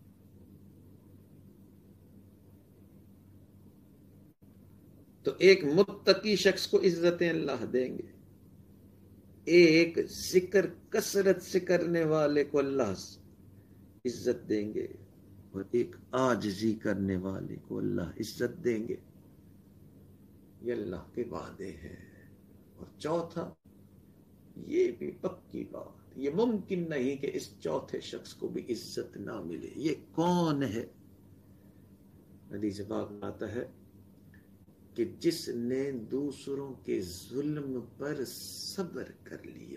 تو ایک متقی شخص کو عزتیں اللہ دیں گے، ایک ذکر کثرت سے کرنے والے کو اللہ عزت دیں گے، اور ایک عاجزی کرنے والے کو اللہ عزت دیں گے. یہ اللہ کے وعدے ہیں. اور چوتھا، یہ بھی پکی بات، یہ ممکن نہیں کہ اس چوتھے شخص کو بھی عزت نہ ملے. یہ کون ہے؟ حدیث پاک میں آتا ہے کہ جس نے دوسروں کے ظلم پر صبر کر لیا،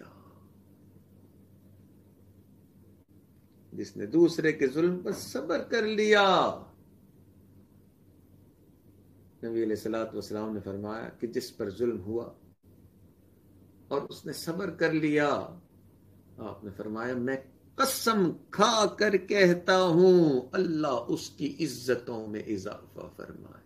جس نے دوسرے کے ظلم پر صبر کر لیا. نبی علیہ الصلوۃ والسلام نے فرمایا کہ جس پر ظلم ہوا اور اس نے صبر کر لیا، آپ نے فرمایا میں قسم کھا کر کہتا ہوں اللہ اس کی عزتوں میں اضافہ فرمائے.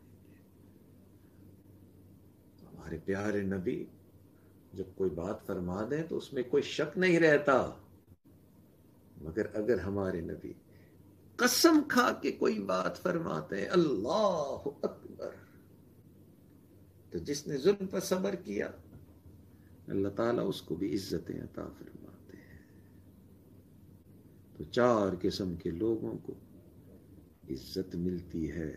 ہمارے پیارے نبی جب کوئی بات فرما دیں تو اس میں کوئی شک نہیں رہتا، مگر اگر ہمارے نبی قسم کھا کے کوئی بات فرماتے ہیں اللہ اکبر، تو جس نے ظلم پر صبر کیا اللہ تعالیٰ اس کو بھی عزتیں عطا فرماتے ہیں۔ تو 4 قسم کے لوگوں کو عزت ملتی ہے،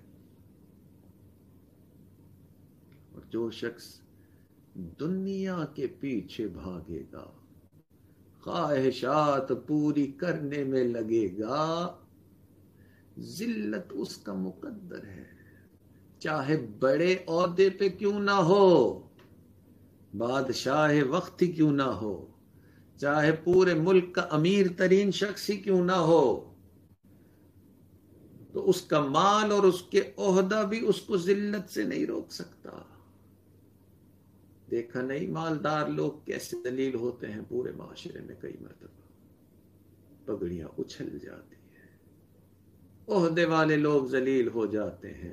اور جو شخص دنیا کے پیچھے بھاگے گا، خواہشات پوری کرنے میں لگے گا، ذلت اس کا مقدر ہے، چاہے بڑے عہدے پہ کیوں نہ ہو، بادشاہ وقت ہی کیوں نہ ہو، چاہے پورے ملک کا امیر ترین شخص ہی کیوں نہ ہو، تو اس کا مال اور اس کے عہدہ بھی اس کو ذلت سے نہیں روک سکتا۔ دیکھا نہیں مالدار لوگ کیسے ذلیل ہوتے ہیں پورے معاشرے میں، کئی مرتبہ پگڑیاں اچھل جاتی ہیں، عہدے والے لوگ ذلیل ہو جاتے ہیں۔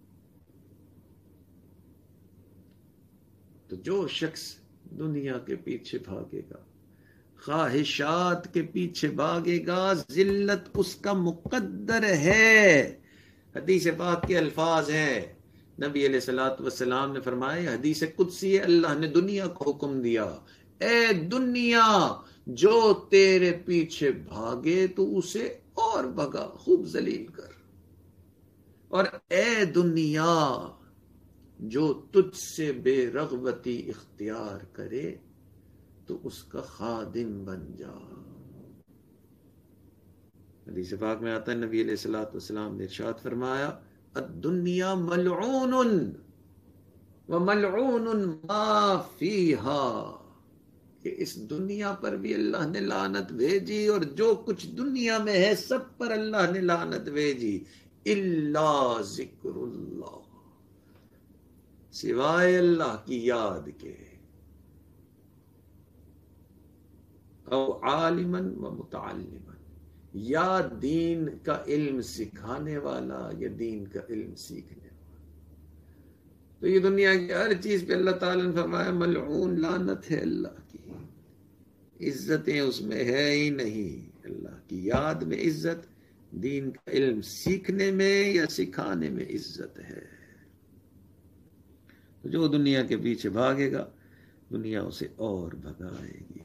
تو جو شخص دنیا کے پیچھے بھاگے گا، خواہشات کے پیچھے بھاگے گا، ذلت اس کا مقدر ہے۔ حدیث پاک کے الفاظ ہیں، نبی علیہ الصلوۃ والسلام نے فرمایا، حدیث قدسی ہے، اللہ نے دنیا کو حکم دیا، اے دنیا جو تیرے پیچھے بھاگے تو اسے اور بھگا، خوب ذلیل کر، اور اے دنیا جو تجھ سے بے رغبتی اختیار کرے تو اس کا خادم بن جا۔ حدیث پاک میں آتا ہے، نبی علیہ الصلوۃ والسلام نے ارشاد فرمایا، الدنیا ملعون وملعون ما فیہا، کہ اس دنیا پر بھی اللہ نے لعنت بھیجی، اور جو کچھ دنیا میں ہے سب پر اللہ نے لعنت بھیجی، الا ذکر اللہ، سوائے اللہ کی یاد کے، او عالما و متعلما، یا دین کا علم سکھانے والا یا دین کا علم سیکھنے والا۔ تو یہ دنیا کی ہر چیز پہ اللہ تعالیٰ نے فرمایا ملعون، لعنت ہے اللہ کی، عزتیں اس میں ہے ہی نہیں۔ اللہ کی یاد میں عزت، دین کا علم سیکھنے میں یا سکھانے میں عزت ہے۔ تو جو دنیا کے پیچھے بھاگے گا دنیا اسے اور بھگائے گی۔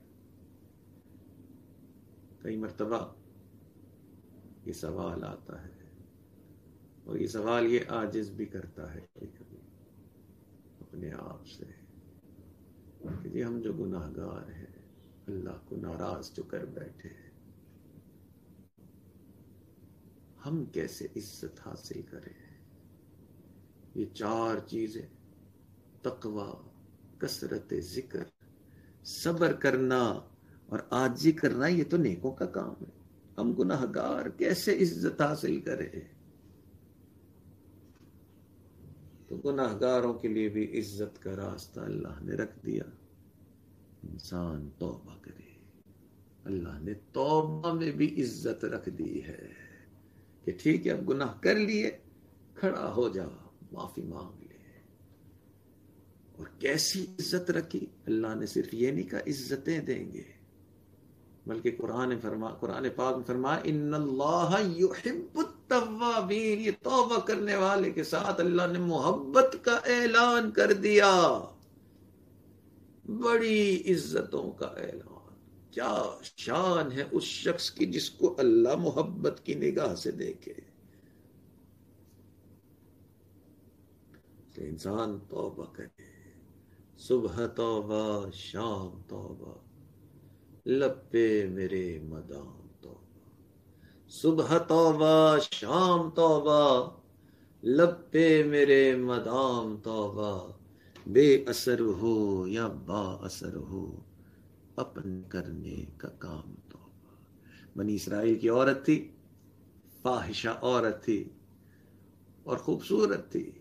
کئی مرتبہ یہ سوال آتا ہے، اور یہ سوال یہ عاجز بھی کرتا ہے کبھی کبھی اپنے آپ سے، کہ جی ہم جو گناہ گار ہیں، اللہ کو ناراض جو کر بیٹھے ہیں، ہم کیسے عزت حاصل کریں؟ یہ 4 چیزیں، تقوی، کثرت ذکر، صبر کرنا اور عاجزی کرنا، یہ تو نیکوں کا کام ہے۔ ہم گناہ گار کیسے عزت حاصل کریں؟ تو گناہ گاروں کے لیے بھی عزت کا راستہ اللہ نے رکھ دیا، انسان توبہ کرے۔ اللہ نے توبہ میں بھی عزت رکھ دی ہے کہ ٹھیک ہے اب گناہ کر لیے، کھڑا ہو جا، معافی مانگ لے۔ اور کیسی عزت رکھی اللہ نے؟ صرف یہ نہیں کہا عزتیں دیں گے، بلکہ قرآن پاک میں فرمایا ان اللہ یحب التوابین، یہ توبہ کرنے والے کے ساتھ اللہ نے محبت کا اعلان کر دیا، بڑی عزتوں کا اعلان۔ کیا شان ہے اس شخص کی جس کو اللہ محبت کی نگاہ سے دیکھے۔ کہ انسان توبہ کرے، صبح توبہ شام توبہ، لب پہ میرے مدام توبہ، صبح توبہ شام توبہ، لب پہ میرے مدام توبہ، بے اثر ہو یا با اثر ہو اپنے کرنے کا کام توبہ۔ بنی اسرائیل کی عورت تھی، فاحشہ عورت تھی اور خوبصورت تھی،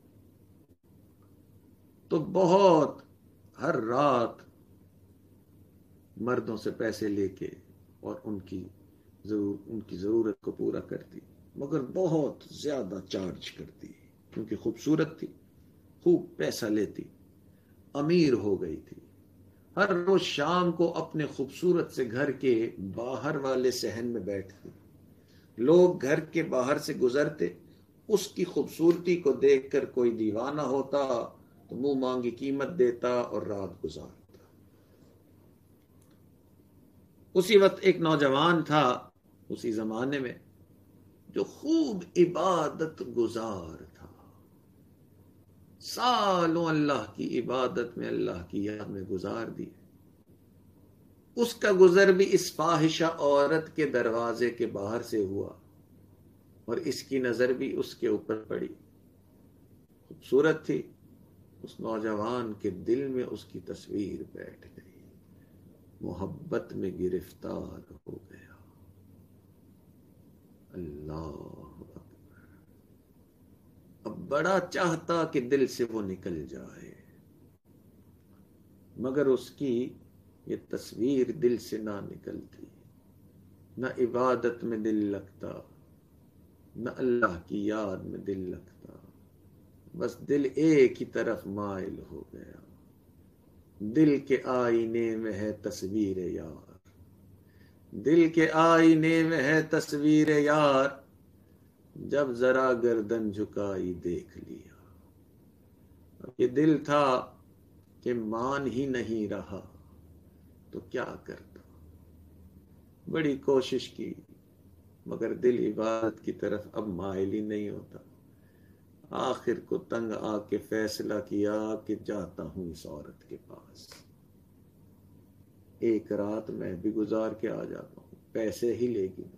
تو بہت ہر رات مردوں سے پیسے لے کے اور ان کی ضرورت کو پورا کرتی، مگر بہت زیادہ چارج کرتی، کیونکہ خوبصورت تھی، خوب پیسہ لیتی، امیر ہو گئی تھی۔ ہر روز شام کو اپنے خوبصورت سے گھر کے باہر والے صحن میں بیٹھتی لوگ گھر کے باہر سے گزرتے، اس کی خوبصورتی کو دیکھ کر کوئی دیوانہ ہوتا تو منہ مانگی قیمت دیتا اور رات گزارتا۔ اسی وقت ایک نوجوان تھا اسی زمانے میں جو خوب عبادت گزار تھا، سالوں اللہ کی عبادت میں، اللہ کی یاد میں گزار دی۔ اس کا گزر بھی اس فاحشہ عورت کے دروازے کے باہر سے ہوا، اور اس کی نظر بھی اس کے اوپر پڑی۔ خوبصورت تھی، اس نوجوان کے دل میں اس کی تصویر بیٹھ گئی، محبت میں گرفتار ہو گیا۔ اللہ اکبر! اب بڑا چاہتا کہ دل سے وہ نکل جائے، مگر اس کی یہ تصویر دل سے نہ نکلتی، نہ عبادت میں دل لگتا، نہ اللہ کی یاد میں دل لگتا، بس دل ایک ہی طرف مائل ہو گیا۔ دل کے آئینے میں ہے تصویر یار، دل کے آئینے میں ہے تصویر یار، جب ذرا گردن جھکائی دیکھ لیا۔ اب یہ دل تھا کہ مان ہی نہیں رہا تو کیا کرتا، بڑی کوشش کی مگر دل عبادت کی طرف اب مائل ہی نہیں ہوتا۔ آخر کو تنگ آ کے فیصلہ کیا کہ جاتا ہوں اس عورت کے پاس، ایک رات میں بھی گزار کے آ جاتا ہوں، پیسے ہی لے گی۔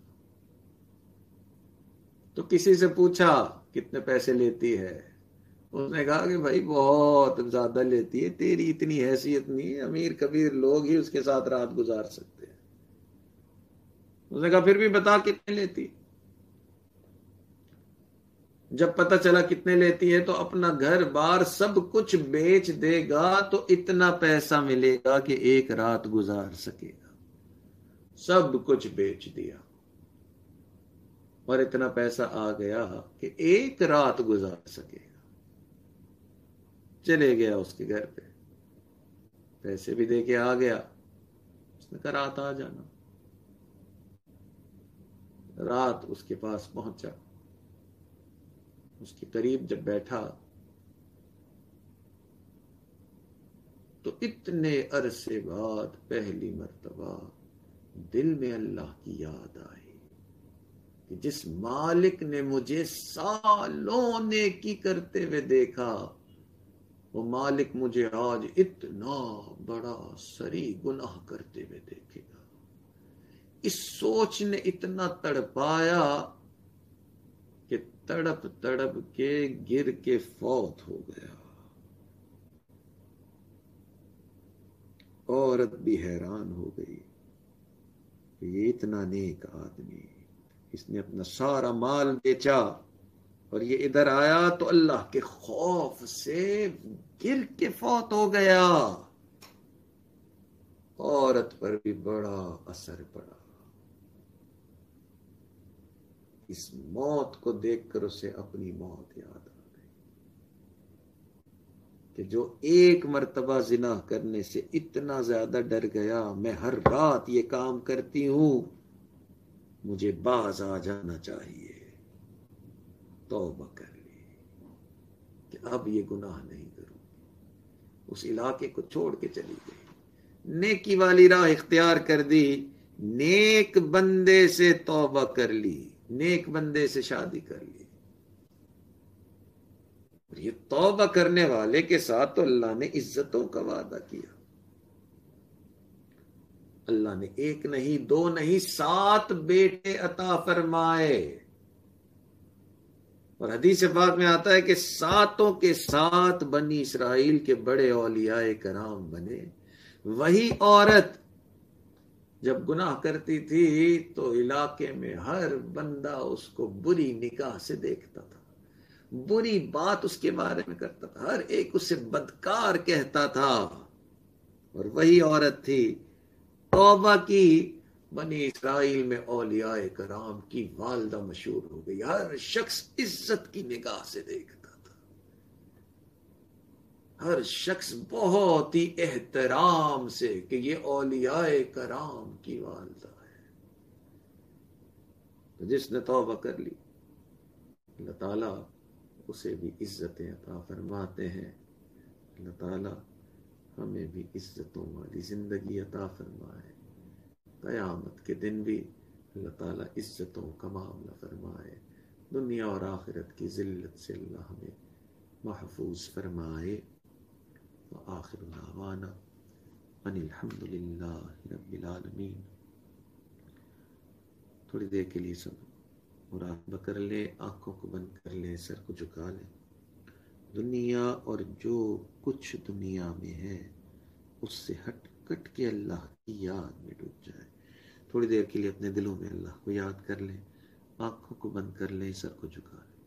تو کسی سے پوچھا کتنے پیسے لیتی ہے؟ اس نے کہا کہ بھائی بہت زیادہ لیتی ہے، تیری اتنی حیثیت نہیں ہے، امیر کبیر لوگ ہی اس کے ساتھ رات گزار سکتے ہیں۔ اس نے کہا پھر بھی بتا کتنے لیتی۔ جب پتہ چلا کتنے لیتی ہے تو اپنا گھر بار سب کچھ بیچ دے گا تو اتنا پیسہ ملے گا کہ ایک رات گزار سکے گا۔ سب کچھ بیچ دیا اور اتنا پیسہ آ گیا کہ ایک رات گزار سکے گا۔ چلے گیا اس کے گھر پہ، پیسے بھی دے کے آ گیا۔ اس نے کہا رات آ جانا۔ رات اس کے پاس پہنچا، اس کے قریب جب بیٹھا تو اتنے عرصے بعد پہلی مرتبہ دل میں اللہ کی یاد آئی کہ جس مالک نے مجھے سالوں نیکی کرتے ہوئے دیکھا، وہ مالک مجھے آج اتنا بڑا سری گناہ کرتے ہوئے دیکھے گا۔ اس سوچ نے اتنا تڑپایا کہ تڑپ تڑپ کے گر کے فوت ہو گیا۔ عورت بھی حیران ہو گئی کہ یہ اتنا نیک آدمی، اس نے اپنا سارا مال بیچا اور یہ ادھر آیا تو اللہ کے خوف سے گر کے فوت ہو گیا۔ عورت پر بھی بڑا اثر پڑا۔ اس موت کو دیکھ کر اسے اپنی موت یاد آ گئی کہ جو ایک مرتبہ زنا کرنے سے اتنا زیادہ ڈر گیا، میں ہر رات یہ کام کرتی ہوں، مجھے باز آ جانا چاہیے۔ توبہ کر لی کہ اب یہ گناہ نہیں کروں گی۔ اس علاقے کو چھوڑ کے چلی گئی، نیکی والی راہ اختیار کر دی، نیک بندے سے توبہ کر لی، نیک بندے سے شادی کر لی۔ اور یہ توبہ کرنے والے کے ساتھ تو اللہ نے عزتوں کا وعدہ کیا۔ اللہ نے ایک نہیں، دو نہیں، 7 بیٹے عطا فرمائے۔ اور حدیث پاک میں آتا ہے کہ 7 کے 7 بنی اسرائیل کے بڑے اولیاء کرام بنے۔ وہی عورت جب گناہ کرتی تھی تو علاقے میں ہر بندہ اس کو بری نگاہ سے دیکھتا تھا، بری بات اس کے بارے میں کرتا تھا، ہر ایک اسے بدکار کہتا تھا۔ اور وہی عورت تھی، توبہ کی، بنی اسرائیل میں اولیاء کرام کی والدہ مشہور ہو گئی، ہر شخص عزت کی نگاہ سے دیکھتا تھا، ہر شخص بہت ہی احترام سے کہ یہ اولیاء کرام کی والدہ ہے۔ تو جس نے توبہ کر لی اللہ تعالیٰ اسے بھی عزتیں عطا فرماتے ہیں. اللہ تعالیٰ ہمیں بھی عزتوں والی زندگی عطا فرمائے. قیامت کے دن بھی اللہ تعالیٰ عزتوں کا معاملہ فرمائے. دنیا اور آخرت کی ذلت سے اللہ ہمیں محفوظ فرمائے. وآخر دعوانا ان الحمد للہ رب العالمین. تھوڑی دیر کے لیے سب مراقبہ کر لیں، آنکھوں کو بند کر لیں، سر کو جھکا لیں. دنیا اور جو کچھ دنیا میں ہے اس سے ہٹ کٹ کے اللہ کی یاد میں ڈوب جائے. تھوڑی دیر کے لیے اپنے دلوں میں اللہ کو یاد کر لیں، آنکھوں کو بند کر لیں، سر کو جھکا لیں.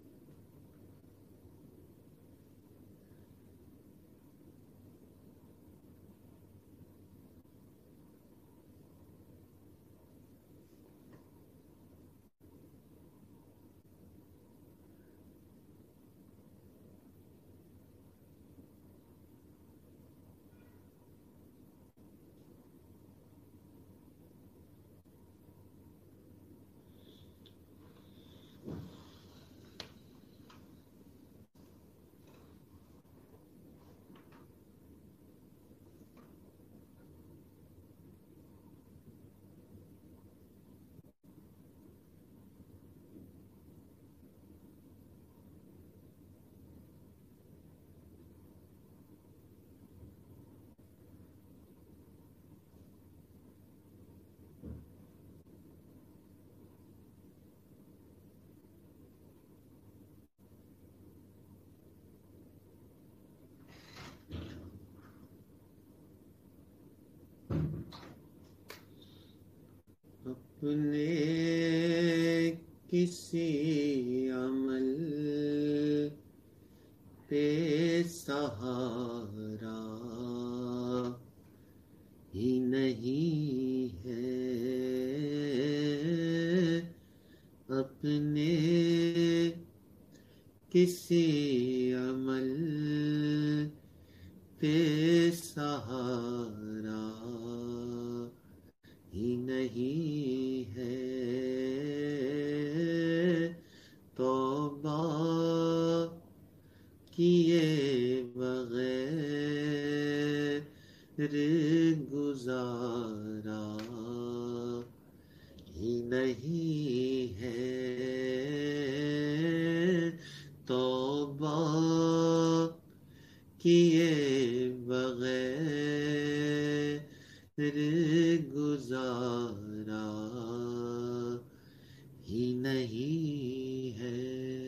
اپنے کسی عمل پہ سہارا ہی نہیں ہے، اپنے کسی عمل پہ سہارا ہی نہیں ہے. توبہ کیے بغیر گزارا ہی نہیں ہے. توبہ کیے بغیر گزارا ہی نہیں ہے.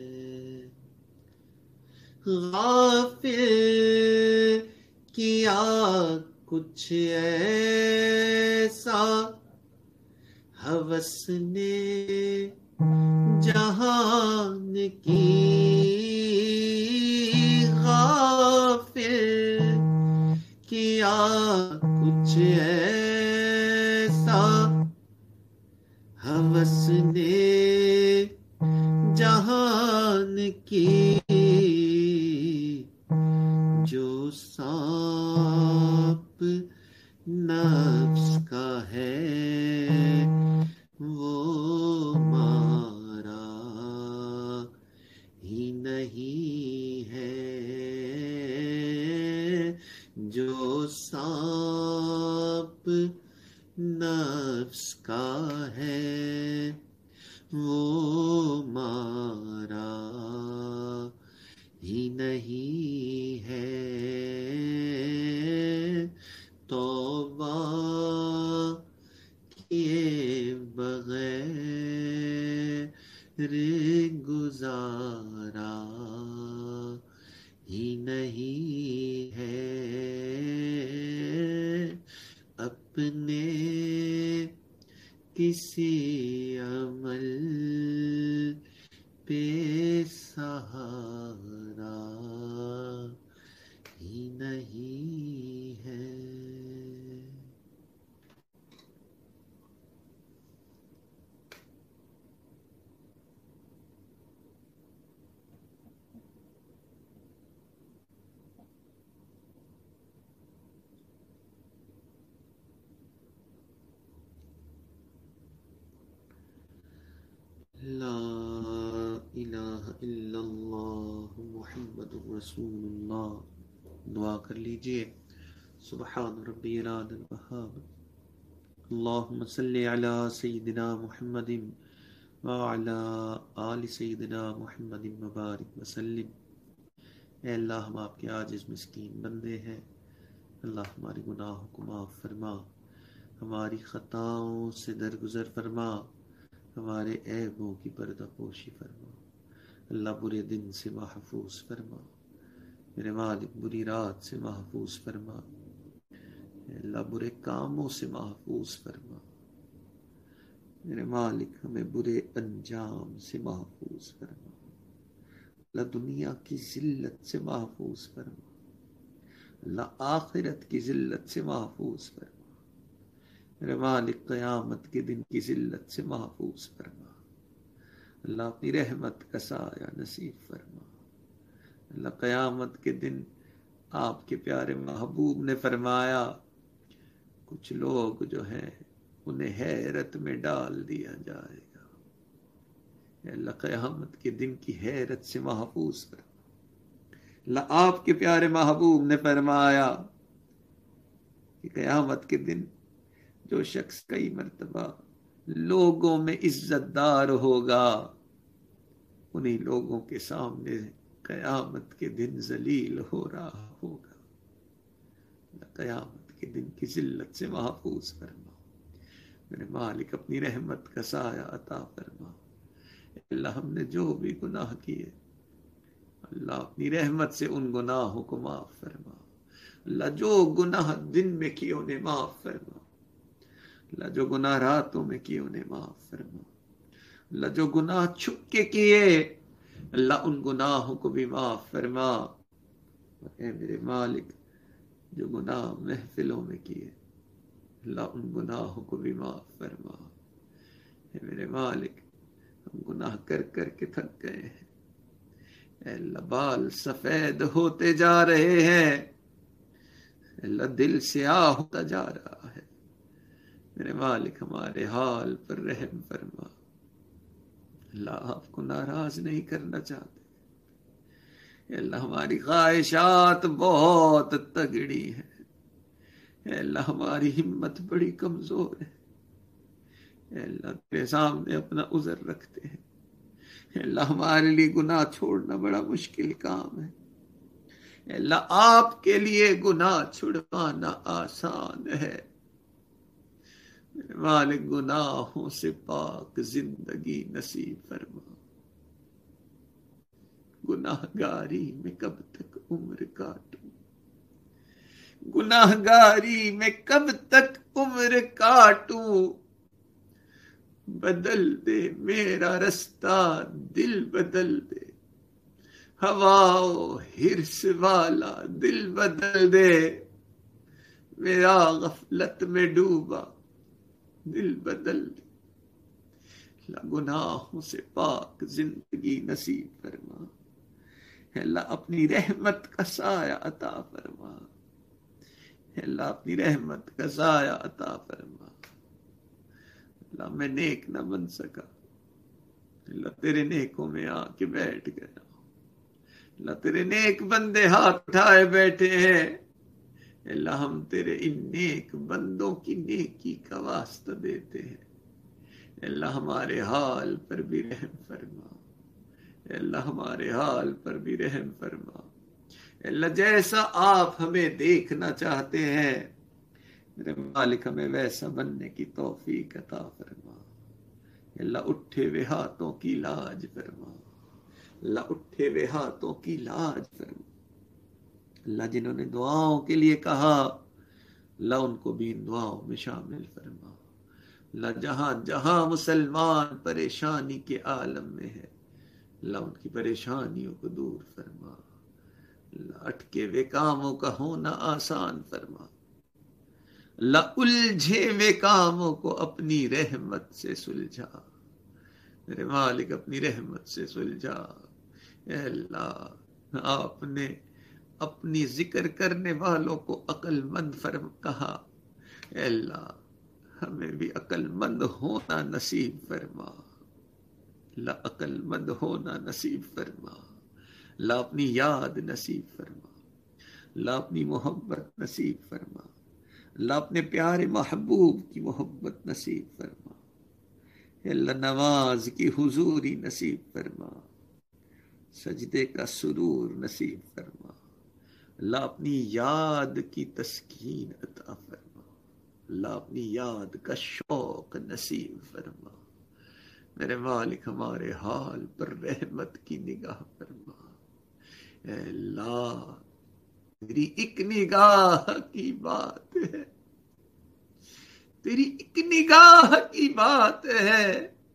غافل کیا کچھ ایسا ہوس نے جہان کی، غافل کیا کچھ ایسا ہوس نے جہان کی، جو سانپ نفس کا ہے وہ مارا ہی نہیں ہے. جو سانپ نفس کا ہے وہ مارا ہی نہیں ہے. توبہ کیے بغیر گزارا ہی نہیں ہے. اپنے کسی عمل پہ سہارا ہی نہیں ہے. محمد رسول اللہ. دعا کر لیجئے. سبحان ربی العلی الوہاب. اللہم صلی علی سیدنا محمد وعلی آل سیدنا محمد مبارک وسلم. اے اللہ ہم آپ کے عاجز مسکین بندے ہیں. اللہ ہمارے گناہوں کو معاف فرما، ہماری خطاؤں سے درگزر فرما، ہمارے عیبوں کی پردہ پوشی فرما. اللہ برے دن سے محفوظ فرما، میرے مالک بری رات سے محفوظ فرما. اللہ برے کاموں سے محفوظ فرما، میرے مالک ہمیں برے انجام سے محفوظ فرما. اللہ دنیا کی ذلت سے محفوظ فرما، اللہ آخرت کی ذلت سے محفوظ فرما. میرے مالک قیامت کے دن کی ذلت سے محفوظ فرما. اللہ اپنی رحمت کا سایہ نصیب فرما. اللہ قیامت کے دن آپ کے پیارے محبوب نے فرمایا کچھ لوگ جو ہیں انہیں حیرت میں ڈال دیا جائے گا. اللہ قیامت کے دن کی حیرت سے محفوظ فرما. اللہ آپ کے پیارے محبوب نے فرمایا کہ قیامت کے دن جو شخص کئی مرتبہ لوگوں میں عزت دار ہوگا انہی لوگوں کے سامنے قیامت کے دن ذلیل ہو رہا ہوگا. قیامت کے دن کی ذلت سے محفوظ فرما. میرے مالک اپنی رحمت کا سایہ عطا فرما. اللہ ہم نے جو بھی گناہ کیے اللہ اپنی رحمت سے ان گناہوں کو معاف فرما. اللہ جو گناہ دن میں کیے انہیں معاف فرما. اللہ جو گناہ راتوں میں کیے انہیں معاف فرما. اللہ جو گناہ چھپ کے کیے اللہ ان گناہوں کو بھی معاف فرما. اے میرے مالک جو گناہ محفلوں میں کیے اللہ ان گناہوں کو بھی معاف فرما. اے میرے مالک ہم گناہ کر کر کے تھک گئے ہیں. اے اللہ بال سفید ہوتے جا رہے ہیں. اللہ دل سیاہ ہوتا جا رہا ہے. میرے مالک ہمارے حال پر رحم فرما. اللہ آپ کو ناراض نہیں کرنا چاہتے. اے اللہ ہماری خواہشات بہت تگڑی ہیں. اے اللہ ہماری ہمت بڑی کمزور ہے. اے اللہ تیرے سامنے اپنا عذر رکھتے ہیں. اے اللہ ہمارے لیے گناہ چھوڑنا بڑا مشکل کام ہے. اے اللہ آپ کے لیے گناہ چھڑوانا آسان ہے. میرے مالک گناہوں سے پاک زندگی نصیب فرما. گناہ گاری میں کب تک عمر کاٹوں، گناہ گاری میں کب تک عمر کاٹوں. بدل دے میرا رستہ دل بدل دے، ہوا ہرس والا دل بدل دے. میرا غفلت میں ڈوبا دل بدل دے. اللہ گناہوں سے پاک زندگی نصیب فرما. اللہ اپنی رحمت کا سایہ عطا فرما. اللہ اپنی رحمت کا سایہ عطا فرما. اللہ میں نیک نہ بن سکا، اللہ تیرے نیکوں میں آ کے بیٹھ گیا. اللہ تیرے نیک بندے ہاتھ اٹھائے بیٹھے ہیں. اللہ ہم تیرے ان نیک بندوں کی نیکی کا واسطہ دیتے ہیں. اللہ ہمارے حال پر بھی رحم فرما. اللہ ہمارے حال پر بھی رحم فرما. اللہ جیسا آپ ہمیں دیکھنا چاہتے ہیں میرے مالک ہمیں ویسا بننے کی توفیق عطا فرما. اللہ اٹھے ہوئے ہاتھوں کی لاج فرما. اللہ اٹھے ہوئے ہاتھوں کی لاج فرما. اللہ جنہوں نے دعاؤں کے لیے کہا اللہ ان کو بھی ان دعاؤں میں شامل فرما. اللہ جہاں جہاں مسلمان پریشانی کے عالم میں ہے اللہ ان کی پریشانیوں کو دور فرما. اللہ اٹکے ہوئے کاموں کا ہونا آسان فرما. اللہ الجھے ہوئے کاموں کو اپنی رحمت سے سلجھا. میرے مالک اپنی رحمت سے سلجھا. اے اللہ آپ نے اپنی ذکر کرنے والوں کو عقل مند فرم کہا. اے اللہ ہمیں بھی عقل مند ہونا نصیب فرما. اللہ عقل مند ہونا نصیب فرما. اللہ اپنی یاد نصیب فرما، اللہ اپنی محبت نصیب فرما، اللہ اپنے پیارے محبوب کی محبت نصیب فرما، اللہ نماز کی حضوری نصیب فرما، سجدے کا سرور نصیب فرما، اللہ اپنی یاد کی تسکین عطا فرما، اللہ اپنی یاد کا شوق نصیب فرما، میرے مالک ہمارے حال پر رحمت کی نگاہ فرما، اے اللہ تیری ایک نگاہ کی بات ہے، تیری ایک نگاہ کی بات ہے،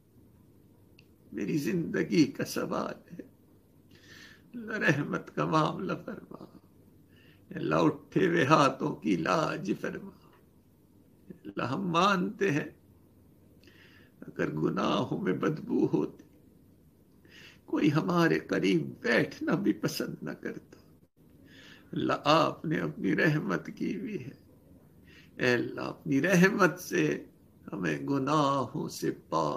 میری زندگی کا سوال ہے، اللہ رحمت کا معاملہ فرما، اللہ اٹھے ہوئے ہاتھوں کی لاج فرما، اللہ ہم مانتے ہیں اگر گناہوں میں بدبو ہوتی، کوئی ہمارے قریب بیٹھنا بھی پسند نہ کرتا، اللہ آپ نے اپنی رحمت کی بھی ہے، اے اللہ اپنی رحمت سے ہمیں گناہوں سے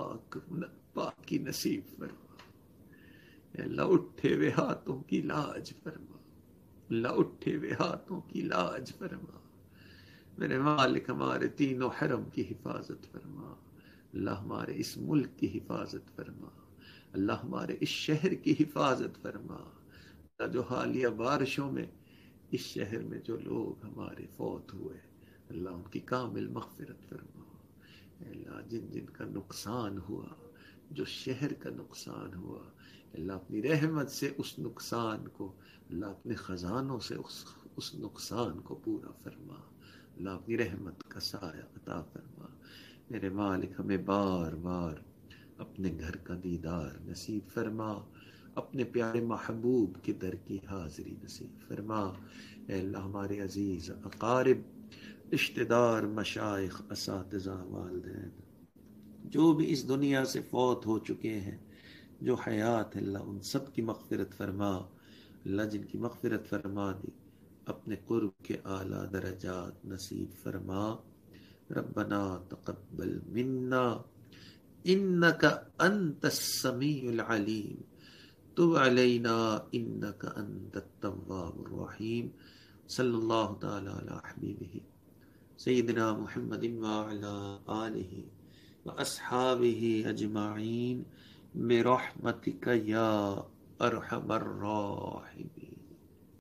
پاکی نصیب فرما، اے اللہ اٹھے ہوئے ہاتھوں کی لاج فرما، اللہ اٹھے ہوئے ہاتھوں کی لاج فرما، میرے مالک ہمارے تینوں حرم کی حفاظت فرما، اللہ ہمارے اس ملک کی حفاظت فرما، اللہ ہمارے اس شہر کی حفاظت فرما، اللہ جو حالیہ بارشوں میں اس شہر میں جو لوگ ہمارے فوت ہوئے اللہ ان کی کامل مغفرت فرما، اللہ جن جن کا نقصان ہوا، جو شہر کا نقصان ہوا، اللہ اپنی رحمت سے اس نقصان کو، اللہ اپنے خزانوں سے اس نقصان کو پورا فرما، اللہ اپنی رحمت کا سایہ عطا فرما، میرے مالک ہمیں بار بار اپنے گھر کا دیدار نصیب فرما، اپنے پیارے محبوب کے در کی حاضری نصیب فرما، اے اللہ ہمارے عزیز اقارب، رشتہ دار، مشائخ، اساتذہ، والدین جو بھی اس دنیا سے فوت ہو چکے ہیں، جو حیات ہے اللہ ان سب کی مغفرت فرما، اللہ جن کی مغفرت فرما دی اپنے قرب کے اعلیٰ درجات نصیب فرما، ربنا تقبل منا انك انت السميع العليم تب علينا انك انت التواب الرحيم، صلی اللہ تعالی علی حبیبہ سیدنا محمد وعلى آلہ واصحابہ اجمعین برحمتک یا ارحم الراحمین۔